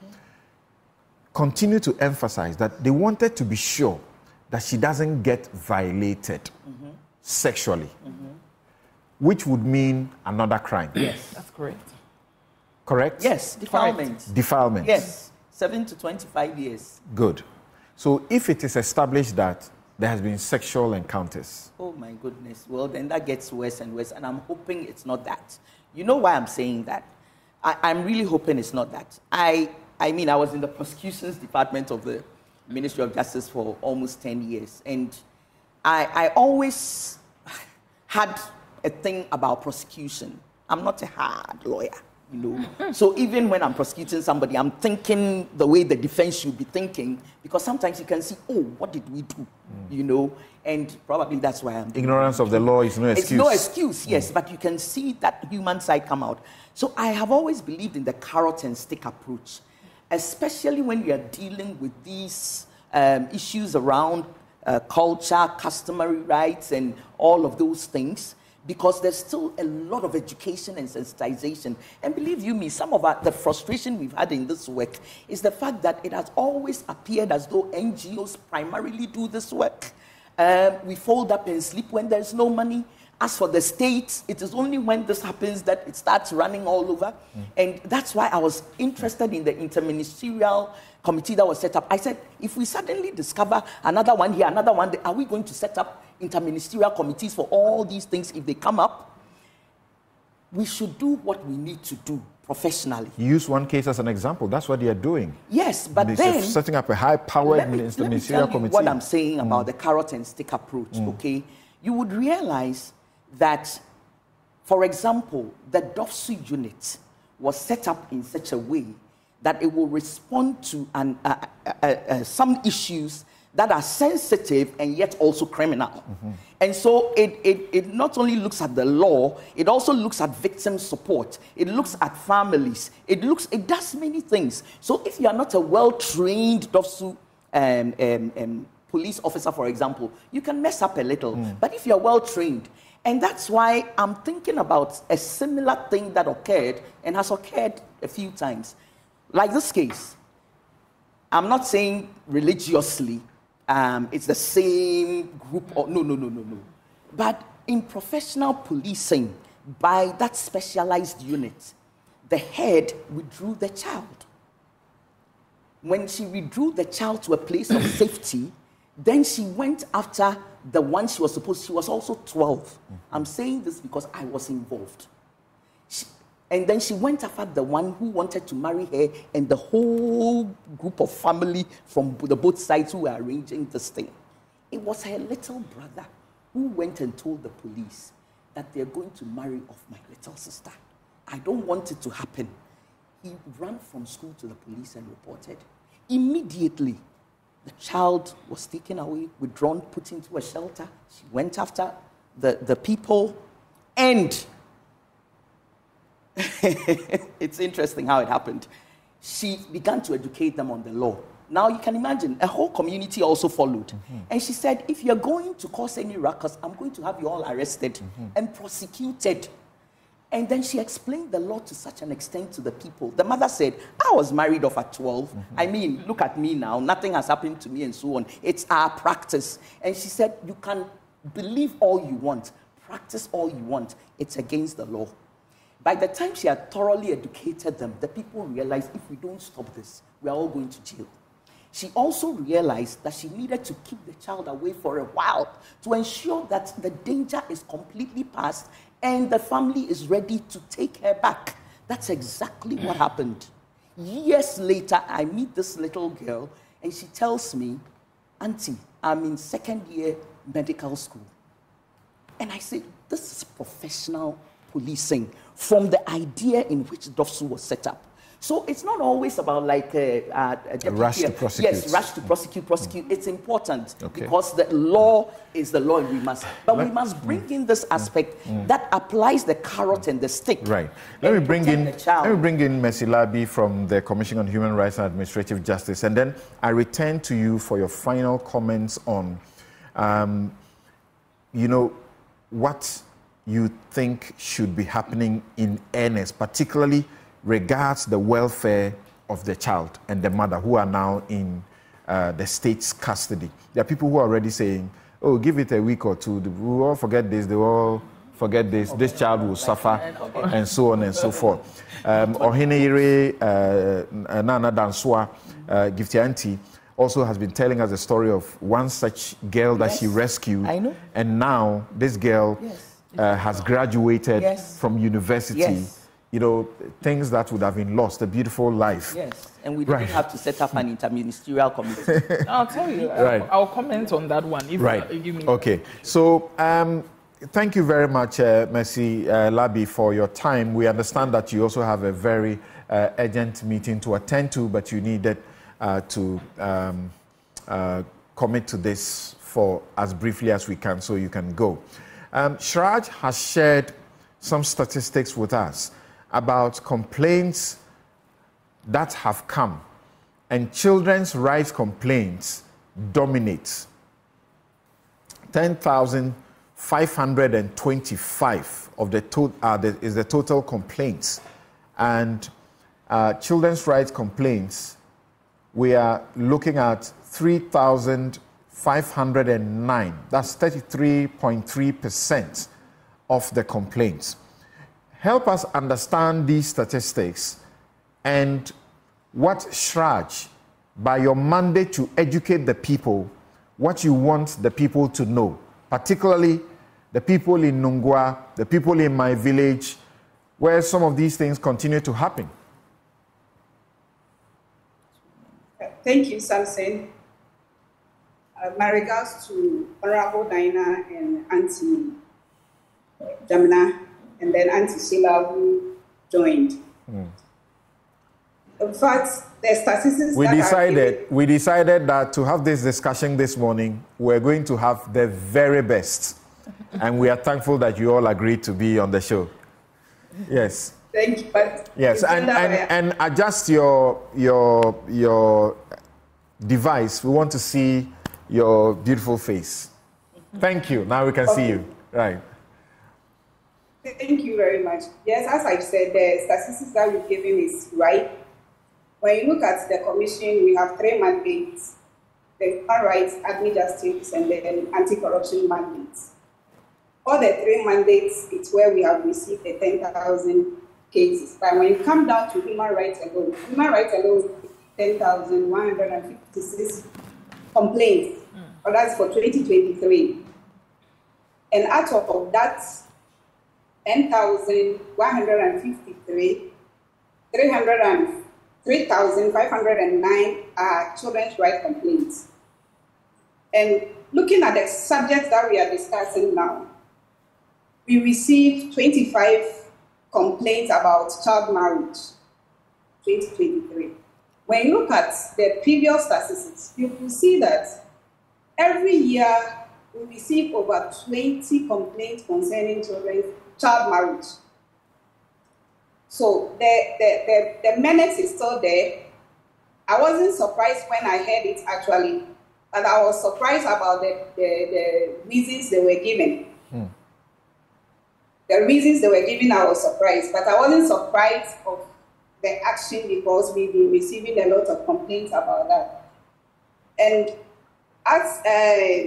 Continue to emphasize that they wanted to be sure that she doesn't get violated mm-hmm. sexually, mm-hmm. which would mean another crime. Yes, that's correct. Correct? Yes, defilement. Correct. Defilement. Yes, seven to twenty-five years. Good. So if it is established that there has been sexual encounters. Oh my goodness. Well, then that gets worse and worse, and I'm hoping it's not that. You know why I'm saying that? I, I'm really hoping it's not that. I... I mean, I was in the prosecutions department of the Ministry of Justice for almost ten years. And I, I always had a thing about prosecution. I'm not a hard lawyer, you know. So even when I'm prosecuting somebody, I'm thinking the way the defense should be thinking, because sometimes you can see, oh, what did we do, mm. you know? And probably that's why I'm... Ignorance of the law is no excuse. It's no excuse, yes, mm. but you can see that human side come out. So I have always believed in the carrot and stick approach, especially when we are dealing with these um, issues around uh, culture, customary rights, and all of those things, because there's still a lot of education and sensitization. And believe you me, some of our, the frustration we've had in this work is the fact that it has always appeared as though N G Os primarily do this work. Um, we fold up and sleep when there's no money. As for the states, it is only when this happens that it starts running all over. Mm. And that's why I was interested in the interministerial committee that was set up. I said, if we suddenly discover another one here, another one there, are we going to set up interministerial committees for all these things if they come up? We should do what we need to do professionally. Use one case as an example. That's what they are doing. Yes, but They're then... setting up a high-powered interministerial committee. What I'm saying about mm. the carrot and stick approach, mm. okay? You would realize that, for example, the D O F S U unit was set up in such a way that it will respond to an, uh, uh, uh, uh, some issues that are sensitive and yet also criminal. Mm-hmm. And so it, it, it not only looks at the law, it also looks at victim support. It looks at families. It looks, it does many things. So if you are not a well-trained D O F S U um, um, um, police officer, for example, you can mess up a little. Mm. But if you're well-trained, and that's why I'm thinking about a similar thing that occurred and has occurred a few times. Like this case, I'm not saying religiously, um, it's the same group, or no, no, no, no, no. But in professional policing, by that specialized unit, the head withdrew the child. When she withdrew the child to a place of safety, then she went after the one she was supposed, she was also twelve. Mm-hmm. I'm saying this because I was involved. She, and then she went after the one who wanted to marry her and the whole group of family from the both sides who were arranging this thing. It was her little brother who went and told the police that they're going to marry off my little sister. I don't want it to happen. He ran from school to the police and reported. Immediately, the child was taken away, withdrawn, put into a shelter. She went after the, the people, and it's interesting how it happened. She began to educate them on the law. Now you can imagine, a whole community also followed. Mm-hmm. And she said, if you're going to cause any ruckus, I'm going to have you all arrested mm-hmm. and prosecuted. And then she explained the law to such an extent to the people. The mother said, I was married off at twelve. Mm-hmm. I mean, look at me now. Nothing has happened to me and so on. It's our practice. And she said, you can believe all you want, practice all you want. It's against the law. By the time she had thoroughly educated them, the people realized if we don't stop this, we are all going to jail. She also realized that she needed to keep the child away for a while to ensure that the danger is completely past and the family is ready to take her back. That's exactly what happened. Years later, I meet this little girl and she tells me, Auntie, I'm in second year medical school. And I said, this is professional policing from the idea in which DOFSU was set up. So it's not always about like a, a, a, a rush to prosecute. Yes, rush to prosecute, prosecute. Mm. It's important okay. because the law is the law and we must. But Let, we must bring mm. in this aspect mm. that applies the carrot and the stick. Right. Let me bring in Let me bring in Mercy Labi from the Commission on Human Rights and Administrative Justice, and then I return to you for your final comments on, um, you know, what you think should be happening in earnest, particularly regards the welfare of the child and the mother who are now in uh, the state's custody. There are people who are already saying, oh, give it a week or two, we will all forget this, they will all forget this, this child will suffer, and so on and so forth. Um, Ohineyere uh, Nana Danswa, uh, Gifty Auntie, also has been telling us the story of one such girl that yes, she rescued. I know. And now this girl yes. uh, has graduated yes. from university. Yes. You know, things that would have been lost, a beautiful life. Yes, and we didn't right. have to set up an interministerial committee. I'll tell you, right. I'll, I'll comment on that one. If right. you give me okay, so um, thank you very much, uh, Mercy uh, Labi, for your time. We understand that you also have a very uh, urgent meeting to attend to, but you needed uh, to um, uh, commit to this for as briefly as we can so you can go. Um, Shraj has shared some statistics with us about complaints that have come, and children's rights complaints dominate. ten thousand five hundred twenty-five of the to- uh, the, is the total complaints, and uh, children's rights complaints, we are looking at three thousand five hundred nine. That's thirty-three point three percent of the complaints. Help us understand these statistics and what Shraj, by your mandate to educate the people, what you want the people to know, particularly the people in Nungua, the people in my village, where some of these things continue to happen. Thank you, Samson. Uh, my regards to Honorable Diana and Auntie Jamina, and then Auntie Sheila, who joined. Mm. In fact, the statistics we that decided given, we decided that to have this discussion this morning, we're going to have the very best, and we are thankful that you all agreed to be on the show. Yes. Thank you. But yes, and and, and adjust your your your device. We want to see your beautiful face. Thank you. Now we can okay. see you. Right. Thank you very much. Yes, as I've said, the statistics that we've given is right. When you look at the commission, we have three mandates: the human rights, admin justice, and then anti-corruption mandates. All the three mandates, it's where we have received the ten thousand cases. But when you come down to human rights alone, human rights alone, ten thousand one hundred fifty-six complaints. Mm. But that's for twenty twenty-three. And out of that ten thousand one hundred fifty-three, three thousand five hundred nine are children's rights complaints. And looking at the subject that we are discussing now, we received twenty-five complaints about child marriage, twenty twenty-three. When you look at the previous statistics, you will see that every year we receive over twenty complaints concerning children's child marriage. So the, the, the, the menace is still there. I wasn't surprised when I heard it actually, but I was surprised about the, the, the reasons they were given. Hmm. the reasons they were giving, I was surprised. But I wasn't surprised of the action because we've been receiving a lot of complaints about that. And as uh,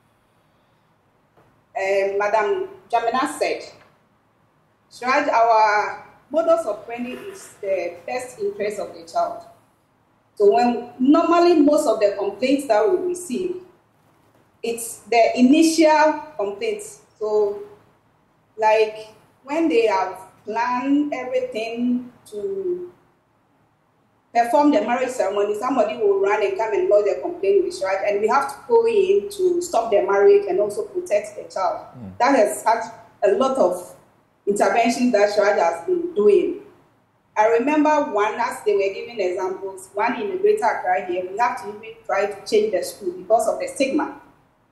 uh, Madam Jamina said, Siraj, our modus operandi is the best interest of the child. So when normally most of the complaints that we receive, it's the initial complaints. So like when they have planned everything to perform the marriage ceremony, somebody will run and come and lodge a complaint with Siraj, and we have to go in to stop the marriage and also protect the child. Mm. That has had a lot of interventions that Siraj has been doing. I remember one, as they were giving examples, one in the Greater Accra here, we have to even try to change the school because of the stigma.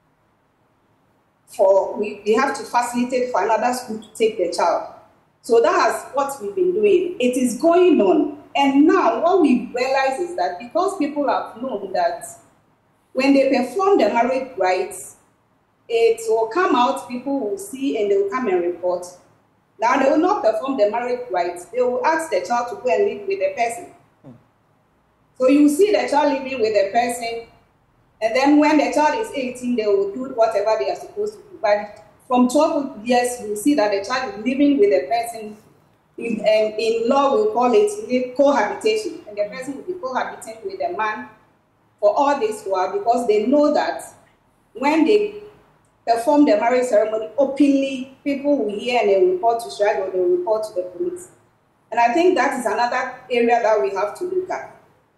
For we, we have to facilitate for another school to take the child. So that's what we've been doing. It is going on. And now what we realize is that because people have known that when they perform the marriage rites, it will come out, people will see, and they will come and report. Now they will not perform the marriage rites. They will ask the child to go and live with the person. Hmm. So you see the child living with the person, and then when the child is eighteen, they will do whatever they are supposed to do. But from twelve years, you see that the child is living with the person. In, and in law, we call it cohabitation. And the person will be cohabiting with the man for all this while because they know that when they perform the marriage ceremony openly, people will hear and they will report to Siraj or they will report to the police. And I think that is another area that we have to look at.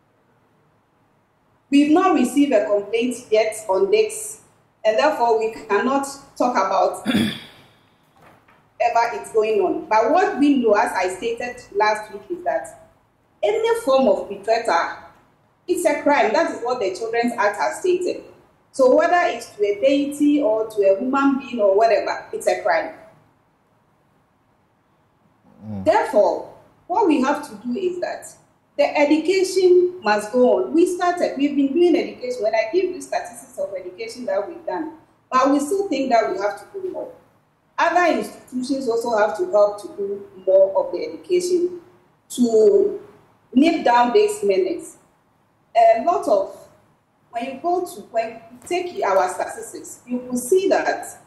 We've not received a complaint yet on this, and therefore we cannot talk about ever it's going on. But what we know, as I stated last week, is that any form of betrayal, it's a crime. That is what the Children's Act has stated. So whether it's to a deity or to a human being or whatever, it's a crime. Mm. Therefore, what we have to do is that the education must go on. We started, we've been doing education. When I give you statistics of education that we've done, but we still think that we have to do more. Other institutions also have to help to do more of the education to nip down these minutes. A lot of, when you go to, when you take our statistics, you will see that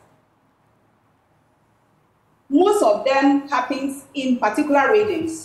most of them happens in particular regions.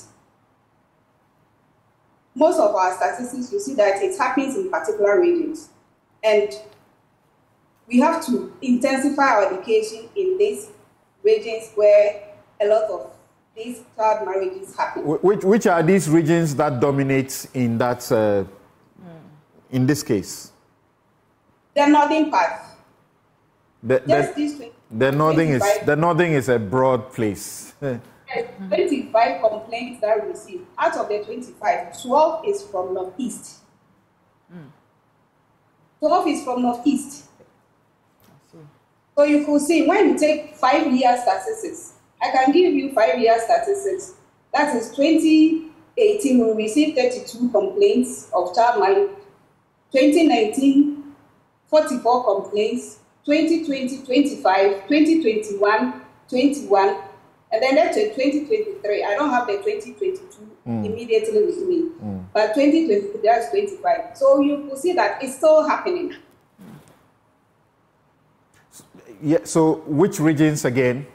Most of our statistics, you see that it happens in particular regions. And we have to intensify our education in these regions where a lot of these child marriages happen. Which, which are these regions that dominate in that, uh, mm. in this case? The northern part. The, Just the, this the northern is the northern is a broad place. twenty-five complaints that we received. Out of the twenty-five, twelve is from Northeast. Mm. twelve is from Northeast. So you could see when you take five-year statistics, I can give you five-year statistics. That is twenty eighteen, we received thirty-two complaints of child marriage. twenty nineteen, forty-four complaints. twenty twenty, twenty-five. twenty twenty-one, twenty-one. And then that's twenty twenty-three. I don't have the twenty twenty-two mm. immediately with me. Mm. But twenty twenty-three, that's twenty-five. So you will see that it's still happening. Yeah, so which regions again?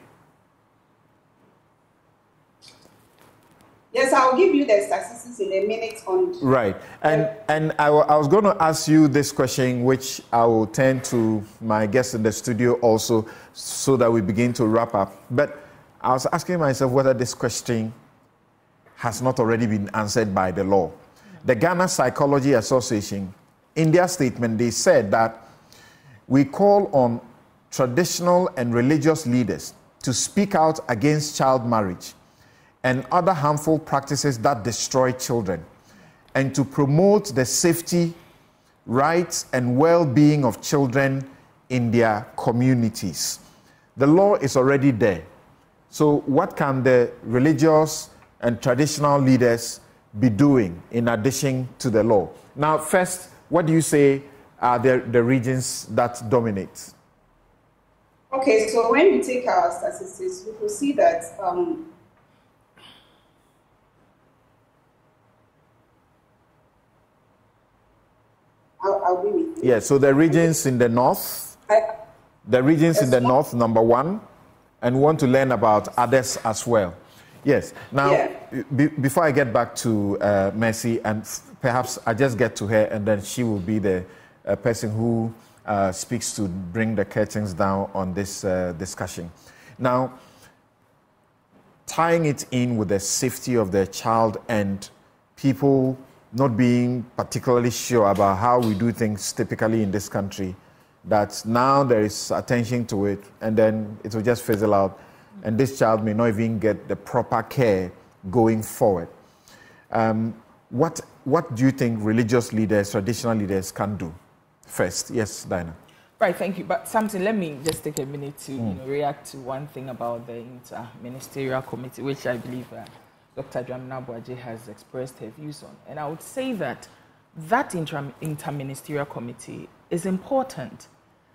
Yes, I'll give you the statistics in a minute on. Right, and and I, w- I was going to ask you this question, which I will turn to my guests in the studio also, so that we begin to wrap up. But I was asking myself whether this question has not already been answered by the law. The Ghana Psychology Association, in their statement, they said that we call on traditional and religious leaders to speak out against child marriage and other harmful practices that destroy children, and to promote the safety, rights, and well-being of children in their communities. The law is already there. So what can the religious and traditional leaders be doing in addition to the law? Now, first, what do you say are the, the regions that dominate? Okay, so when we take our statistics, we will see that um, I'll, I'll be with you. Yeah, so the regions in the north, I, the regions in the Yes. north, number one, and we want to learn about others as well. Yes. Now, Yeah. be, before I get back to uh, Mercy, and f- perhaps I just get to her, and then she will be the uh, person who uh, speaks to bring the curtains down on this uh, discussion. Now, tying it in with the safety of the child and people not being particularly sure about how we do things typically in this country, that now there is attention to it and then it will just fizzle out and this child may not even get the proper care going forward. Um, what, what do you think religious leaders, traditional leaders can do first? Yes, Dinah. Right, thank you. But Samson, let me just take a minute to mm. you know, react to one thing about the inter-ministerial committee, which I believe uh, Doctor Dramina Boaje has expressed her views on. And I would say that that inter- inter-ministerial committee is important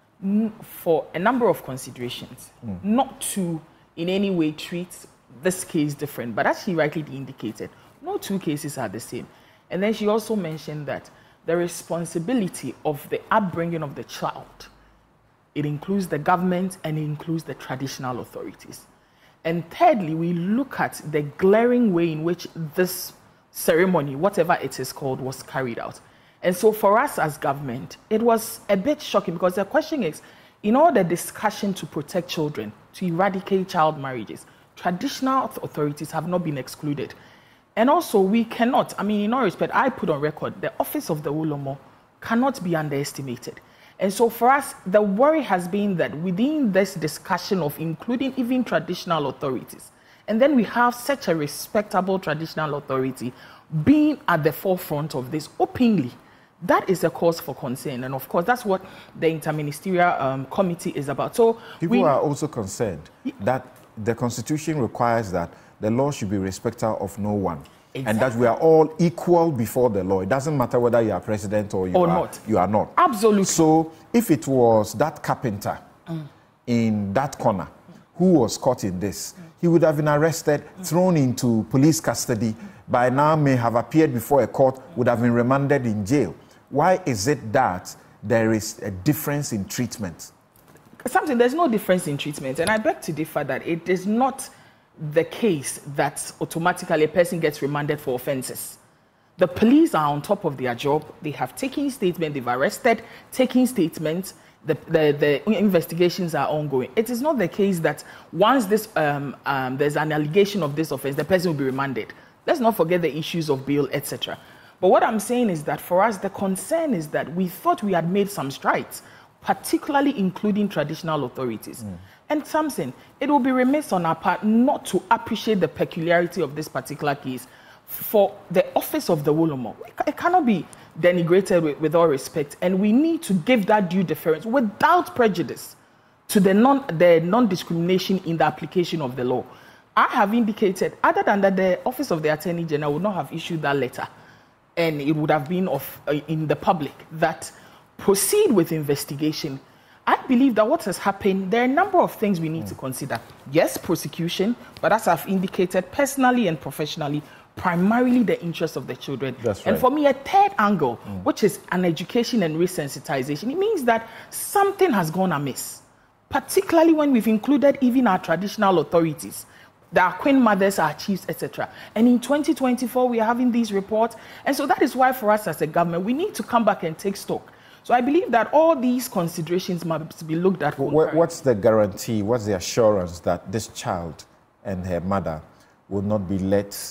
for a number of considerations, mm. not to in any way treat this case different, but as she rightly indicated, no two cases are the same. And then she also mentioned that the responsibility of the upbringing of the child, it includes the government and it includes the traditional authorities. And thirdly, we look at the glaring way in which this ceremony, whatever it is called, was carried out. And so for us as government, it was a bit shocking because the question is, in all the discussion to protect children, to eradicate child marriages, traditional authorities have not been excluded. And also we cannot, I mean, in all respect, I put on record, the office of the Wolomo cannot be underestimated. And so for us, the worry has been that within this discussion of including even traditional authorities, and then we have such a respectable traditional authority being at the forefront of this openly, that is a cause for concern. And of course, that's what the interministerial um, committee is about. So people we, are also concerned yeah. that the Constitution requires that the law should be respecter of no one. Exactly. And that we are all equal before the law. It doesn't matter whether you are president or you, or are, not. you are not. Absolutely. So if it was that carpenter mm. in that corner who was caught in this, mm. he would have been arrested, mm. thrown into police custody, by now may have appeared before a court, would have been remanded in jail. Why is it that there is a difference in treatment? Something, there's no difference in treatment. And I beg to differ that it is not the case that automatically a person gets remanded for offenses. The police are on top of their job. They have taken statements, they've arrested, taking statements. The, the, the investigations are ongoing. It is not the case that once this um, um, there's an allegation of this offense, the person will be remanded. Let's not forget the issues of bail, et cetera. But what I'm saying is that for us, the concern is that we thought we had made some strides, particularly including traditional authorities. Mm. And Samson, it will be remiss on our part not to appreciate the peculiarity of this particular case for the office of the Wolomo. It cannot be denigrated with, with all respect, and we need to give that due deference without prejudice to the non the non-discrimination in the application of the law. I have indicated, other than that, the Office of the Attorney General would not have issued that letter, and it would have been of uh, in the public, that proceed with investigation. I believe that what has happened, there are a number of things we need mm. to consider. Yes, prosecution, but as I've indicated, personally and professionally, primarily the interests of the children. That's right. And for me, a third angle, mm. which is an education and resensitization, it means that something has gone amiss, particularly when we've included even our traditional authorities. There are queen mothers, our chiefs, et cetera. And in twenty twenty-four, we are having these reports. And so that is why for us as a government, we need to come back and take stock. So I believe that all these considerations must be looked at. What, what's the guarantee, what's the assurance that this child and her mother will not be let,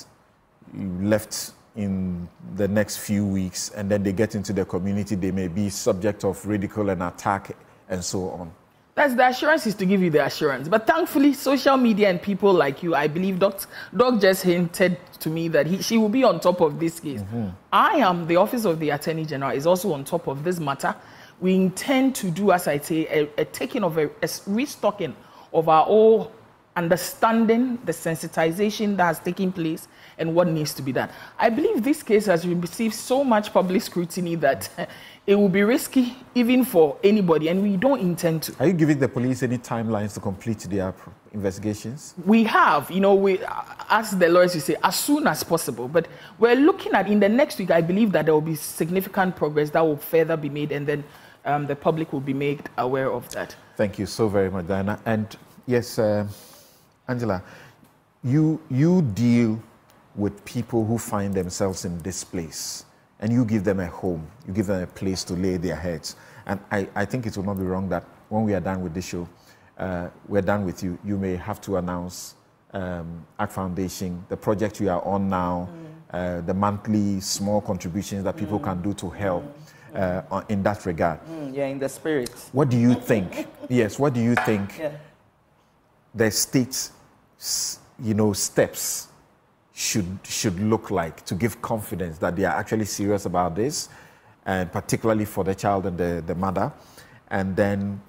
left in the next few weeks, and then they get into the community, they may be subject of ridicule and attack and so on? That's the assurance, is to give you the assurance. But thankfully, social media and people like you, I believe Doc, Doc just hinted to me that he, she will be on top of this case. Mm-hmm. I am, the Office of the Attorney General is also on top of this matter. We intend to do, as I say, a, a taking of a, a restocking of our all understanding the sensitization that has taken place and what needs to be done. I believe this case has received so much public scrutiny that it will be risky even for anybody, and we don't intend to. Are you giving the police any timelines to complete their investigations? We have, you know, we ask the lawyers to say as soon as possible, but we're looking at in the next week, I believe that there will be significant progress that will further be made, and then um, the public will be made aware of that. Thank you so very much, Diana. And yes, uh, Angela, you you deal with people who find themselves in this place, and you give them a home, you give them a place to lay their heads. And I, I think it will not be wrong that when we are done with this show, uh, we're done with you, you may have to announce um, ACT Foundation, the project you are on now, mm. uh, the monthly small contributions that people mm. can do to help mm. uh, in that regard. Mm, yeah, in the spirit. What do you think? Yes, what do you think yeah. the state's, you know, steps should should look like to give confidence that they are actually serious about this, and particularly for the child and the, the mother? And then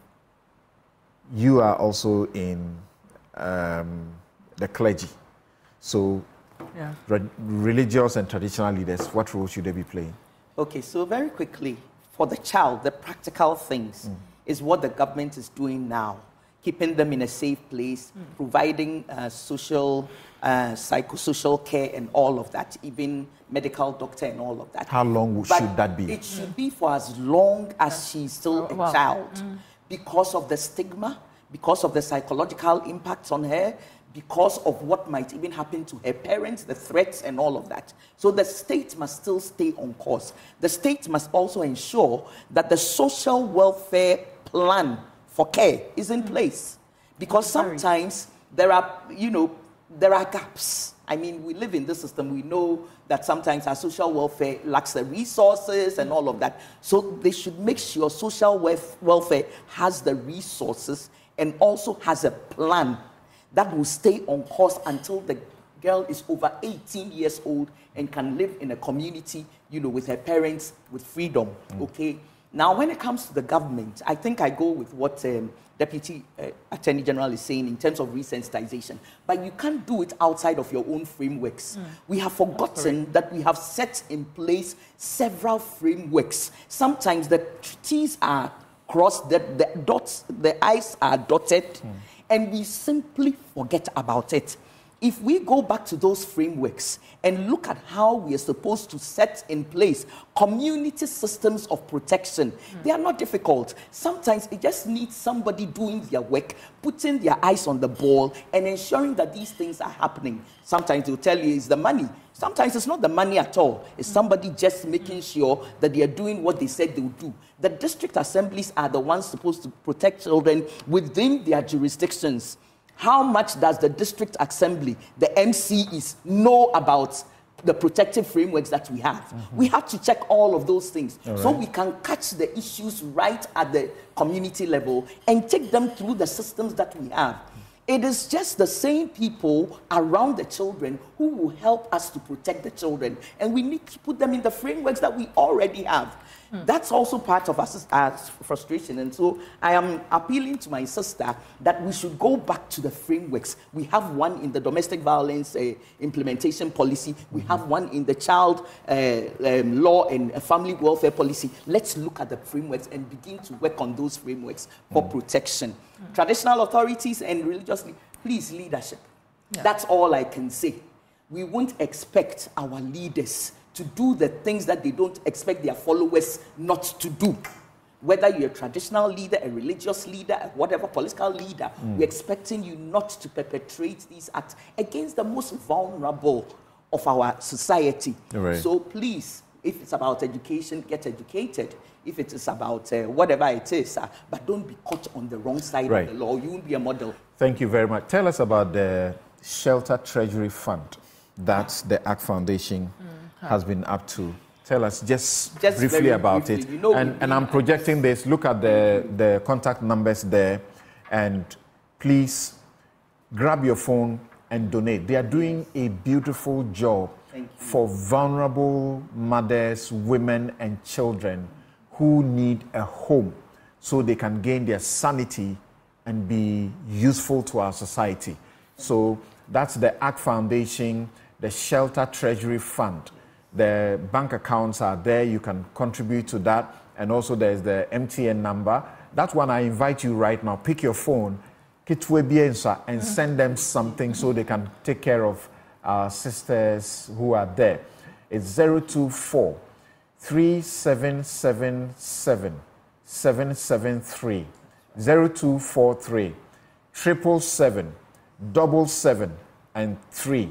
you are also in um, the clergy. So yeah. re- religious and traditional leaders, what role should they be playing? Okay, so very quickly, for the child, the practical things mm. is what the government is doing now. Keeping them in a safe place, mm. providing uh, social, uh, psychosocial care and all of that, even medical doctor and all of that. How long but should that be? It should mm. be for as long as she's still a well, child. Mm. Because of the stigma, because of the psychological impacts on her, because of what might even happen to her parents, the threats and all of that. So the state must still stay on course. The state must also ensure that the social welfare plan for care is in place, because sometimes there are, you know, there are gaps. I mean, we live in this system. We know that sometimes our social welfare lacks the resources and all of that. So they should make sure social welfare has the resources and also has a plan that will stay on course until the girl is over eighteen years old and can live in a community, you know, with her parents, with freedom, mm. okay? Now, when it comes to the government, I think I go with what um, Deputy uh, Attorney General is saying in terms of resensitization. But you can't do it outside of your own frameworks. Mm. We have forgotten that we have set in place several frameworks. Sometimes the T's are crossed, the, the dots, the I's are dotted, mm. and we simply forget about it. If we go back to those frameworks and look at how we are supposed to set in place community systems of protection, mm. they are not difficult. Sometimes it just needs somebody doing their work, putting their eyes on the ball, and ensuring that these things are happening. Sometimes they'll tell you it's the money. Sometimes it's not the money at all. It's somebody just making sure that they are doing what they said they would do. The district assemblies are the ones supposed to protect children within their jurisdictions. How much does the district assembly, the M C Es, know about the protective frameworks that we have? Mm-hmm. We have to check all of those things all so right. we can catch the issues right at the community level and take them through the systems that we have. It is just the same people around the children who will help us to protect the children. And we need to put them in the frameworks that we already have. Hmm. That's also part of our, our frustration. And so I am appealing to my sister that we should go back to the frameworks. We have one in the domestic violence uh, implementation policy. We have one in the child uh, um, law and family welfare policy. Let's look at the frameworks and begin to work on those frameworks for hmm. protection. Hmm. Traditional authorities and religious, please, leadership. Yeah. That's all I can say. We won't expect our leaders to do the things that they don't expect their followers not to do. Whether you're a traditional leader, a religious leader, whatever political leader, mm. we're expecting you not to perpetrate these acts against the most vulnerable of our society. Right. So please, if it's about education, get educated. If it is about uh, whatever it is, uh, but don't be caught on the wrong side right. of the law. You won't be a model. Thank you very much. Tell us about the Shelter Treasury Fund that the ACT Foundation mm. has been up to. Tell us just, just briefly about briefly. it. You know, and, and I'm projecting this. Look at the, the contact numbers there. And please grab your phone and donate. They are doing a beautiful job for vulnerable mothers, women, and children who need a home so they can gain their sanity and be useful to our society. So that's the A C T Foundation, the Shelter Treasury Fund. The bank accounts are there. You can contribute to that. And also there's the M T N number. That one I invite you right now. Pick your phone, and send them something so they can take care of our sisters who are there. It's zero two four, three seven seven seven, seven seven three. zero two four three, triple seven, double seven, and three.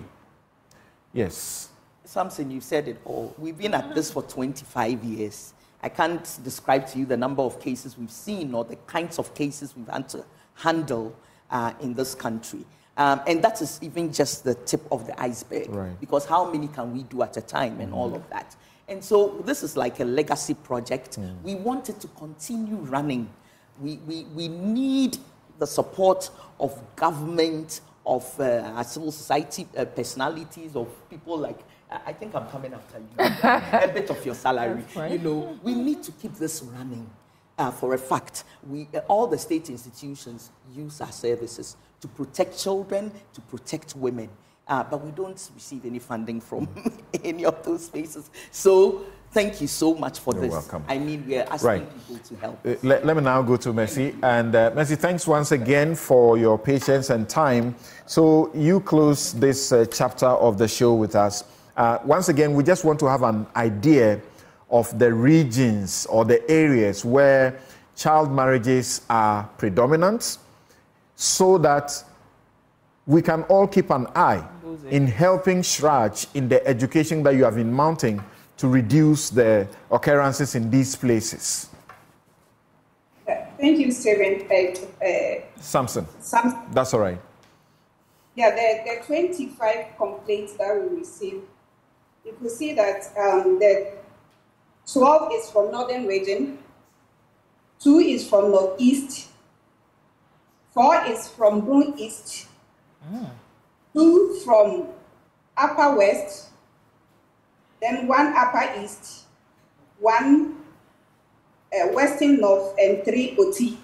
Yes. Samson, you said it all. We've been at this for twenty-five years. I can't describe to you the number of cases we've seen or the kinds of cases we've had to handle uh, in this country. Um, and that is even just the tip of the iceberg. Right. Because how many can we do at a time and mm-hmm. all of that? And so this is like a legacy project. Mm. We want it to continue running. We, we, we need the support of government, of uh, civil society uh, personalities, of people like, I think I'm coming after you, a bit of your salary. You know, we need to keep this running. Uh, for a fact, we, uh, all the state institutions use our services to protect children, to protect women. Uh, but we don't receive any funding from any of those spaces. So thank you so much for You're this. welcome. I mean, we're asking right. people to help. Uh, let, let me now go to Mercy. And uh, Mercy, thanks once again for your patience and time. So you close this uh, chapter of the show with us. Uh, once again, we just want to have an idea of the regions or the areas where child marriages are predominant so that we can all keep an eye in helping Shraj in the education that you have been mounting to reduce the occurrences in these places. Thank you, Stephen. Uh, uh, Samson. Sam- That's all right. Yeah, the, the twenty-five complaints that we received, you could see that um, the twelve is from Northern Region, two is from Northeast, four is from Blue East, mm. two from Upper West, then one Upper East, one uh, Western North, and three O T.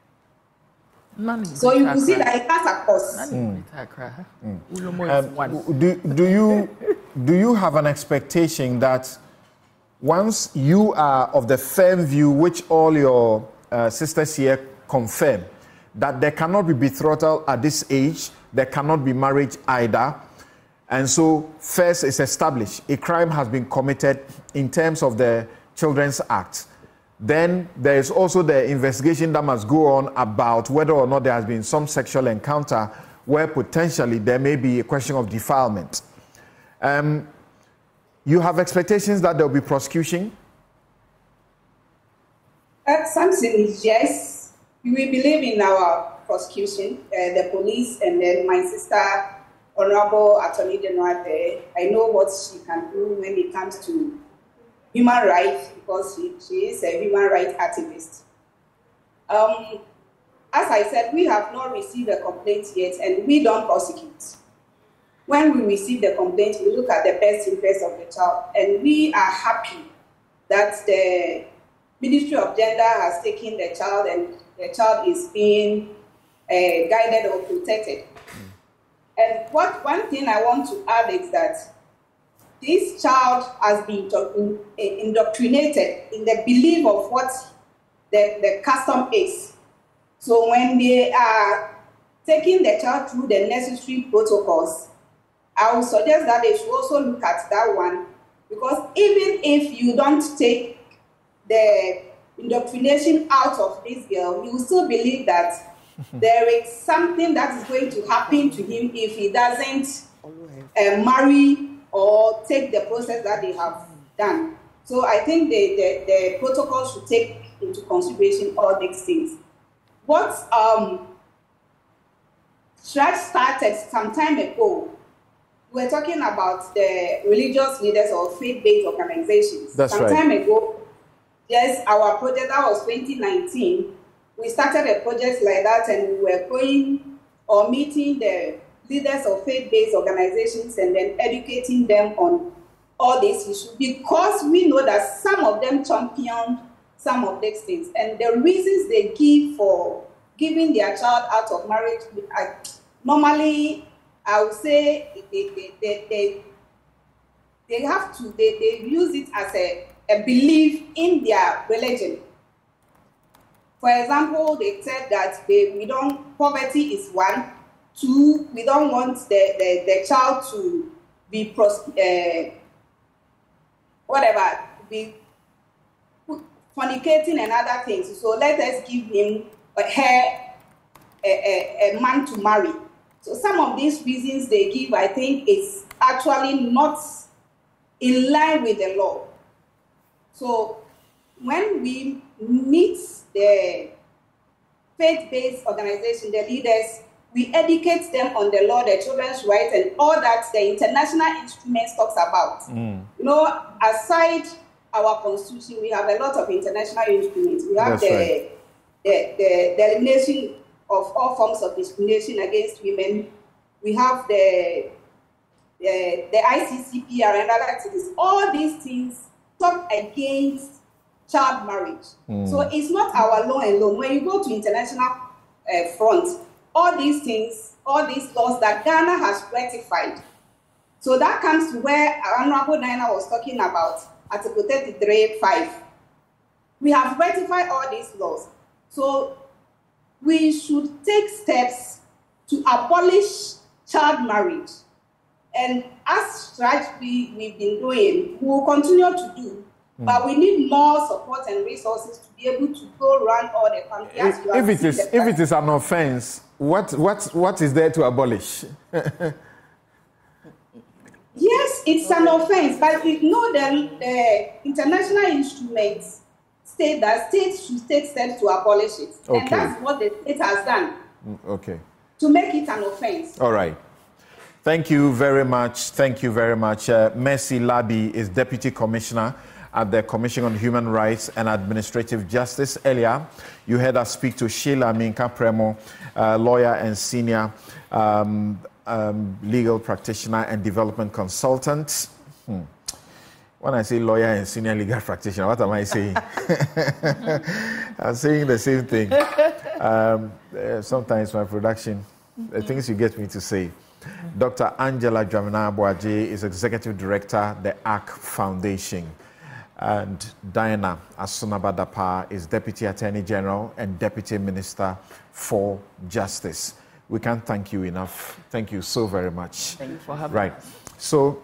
So you can see that it has a cost. Mm. Mm. Um, do, do you do you have an expectation that once you are of the firm view, which all your uh, sisters here confirm, that there cannot be betrothal at this age, there cannot be marriage either, and so first is established, a crime has been committed in terms of the Children's Act. Then there is also the investigation that must go on about whether or not there has been some sexual encounter where potentially there may be a question of defilement. Um, you have expectations that there will be prosecution? Uh, something is yes. We believe in our prosecution, uh, the police, and then my sister, Honorable Attorney General there. I know what she can do when it comes to human rights, because she, she is a human rights activist. Um, as I said, we have not received a complaint yet, and we don't prosecute. When we receive the complaint, we look at the best interest of the child, and we are happy that the Ministry of Gender has taken the child, and the child is being uh, guided or protected. Mm. And what one thing I want to add is that this child has been indoctrinated in the belief of what the, the custom is. So when they are taking the child through the necessary protocols, I would suggest that they should also look at that one, because even if you don't take the indoctrination out of this girl, you will still believe that there is something that is going to happen to him if he doesn't uh, marry or take the process that they have done. So I think the, the, the protocol should take into consideration all these things. What um, Shraj started some time ago, we were talking about the religious leaders or faith-based organizations. That's some right. time ago, yes, our project, that was twenty nineteen, we started a project like that, and we were going or meeting the leaders of faith-based organizations and then educating them on all these issues, because we know that some of them champion some of these things. And the reasons they give for giving their child out of marriage, I, normally I would say they, they, they, they, they have to, they, they use it as a, a belief in their religion. For example, they said that they, we don't, poverty is one. Two, we don't want the, the, the child to be, pros, uh, whatever, be fornicating and other things. So let us give him a, her, a, a, a man to marry. So some of these reasons they give, I think, is actually not in line with the law. So when we meet the faith-based organization, the leaders, we educate them on the law, the children's rights, and all that the international instruments talks about. Mm. You know, aside our constitution, we have a lot of international instruments. We have the, right. the, the, the elimination of all forms of discrimination against women. We have the, the, the I C C P R and other things. All these things talk against child marriage. Mm. So it's not our law alone. When you go to international uh, front, all these things, all these laws that Ghana has ratified. So that comes to where Honorable Diana was talking about, Article thirty-three five. We have ratified all these laws. So we should take steps to abolish child marriage. And as such we, we've been doing, we will continue to do. Mm. But we need more support and resources to be able to go around all the country. If, if it is if it is an offense, what what what is there to abolish? Yes, it's an offense, but we know that the international instruments state that states should take steps to abolish it. Okay. And that's what the state has done. Okay. To make it an offense. All right. Thank you very much. Thank you very much. Uh, Mercy Labi is Deputy Commissioner at the Commission on Human Rights and Administrative Justice. Earlier, you heard us speak to Sheila Minka Premo, uh, lawyer and senior um, um, legal practitioner and development consultant. Hmm. When I say lawyer and senior legal practitioner, what am I saying? I'm saying the same thing. Um, uh, sometimes my production, the things you get me to say. Doctor Angela Dramina-Boaje is Executive Director, the A R C Foundation. And Diana Asonaba-Dapaah is Deputy Attorney General and Deputy Minister for Justice. We can't thank you enough. Thank you so very much. Thank you for having right. us. So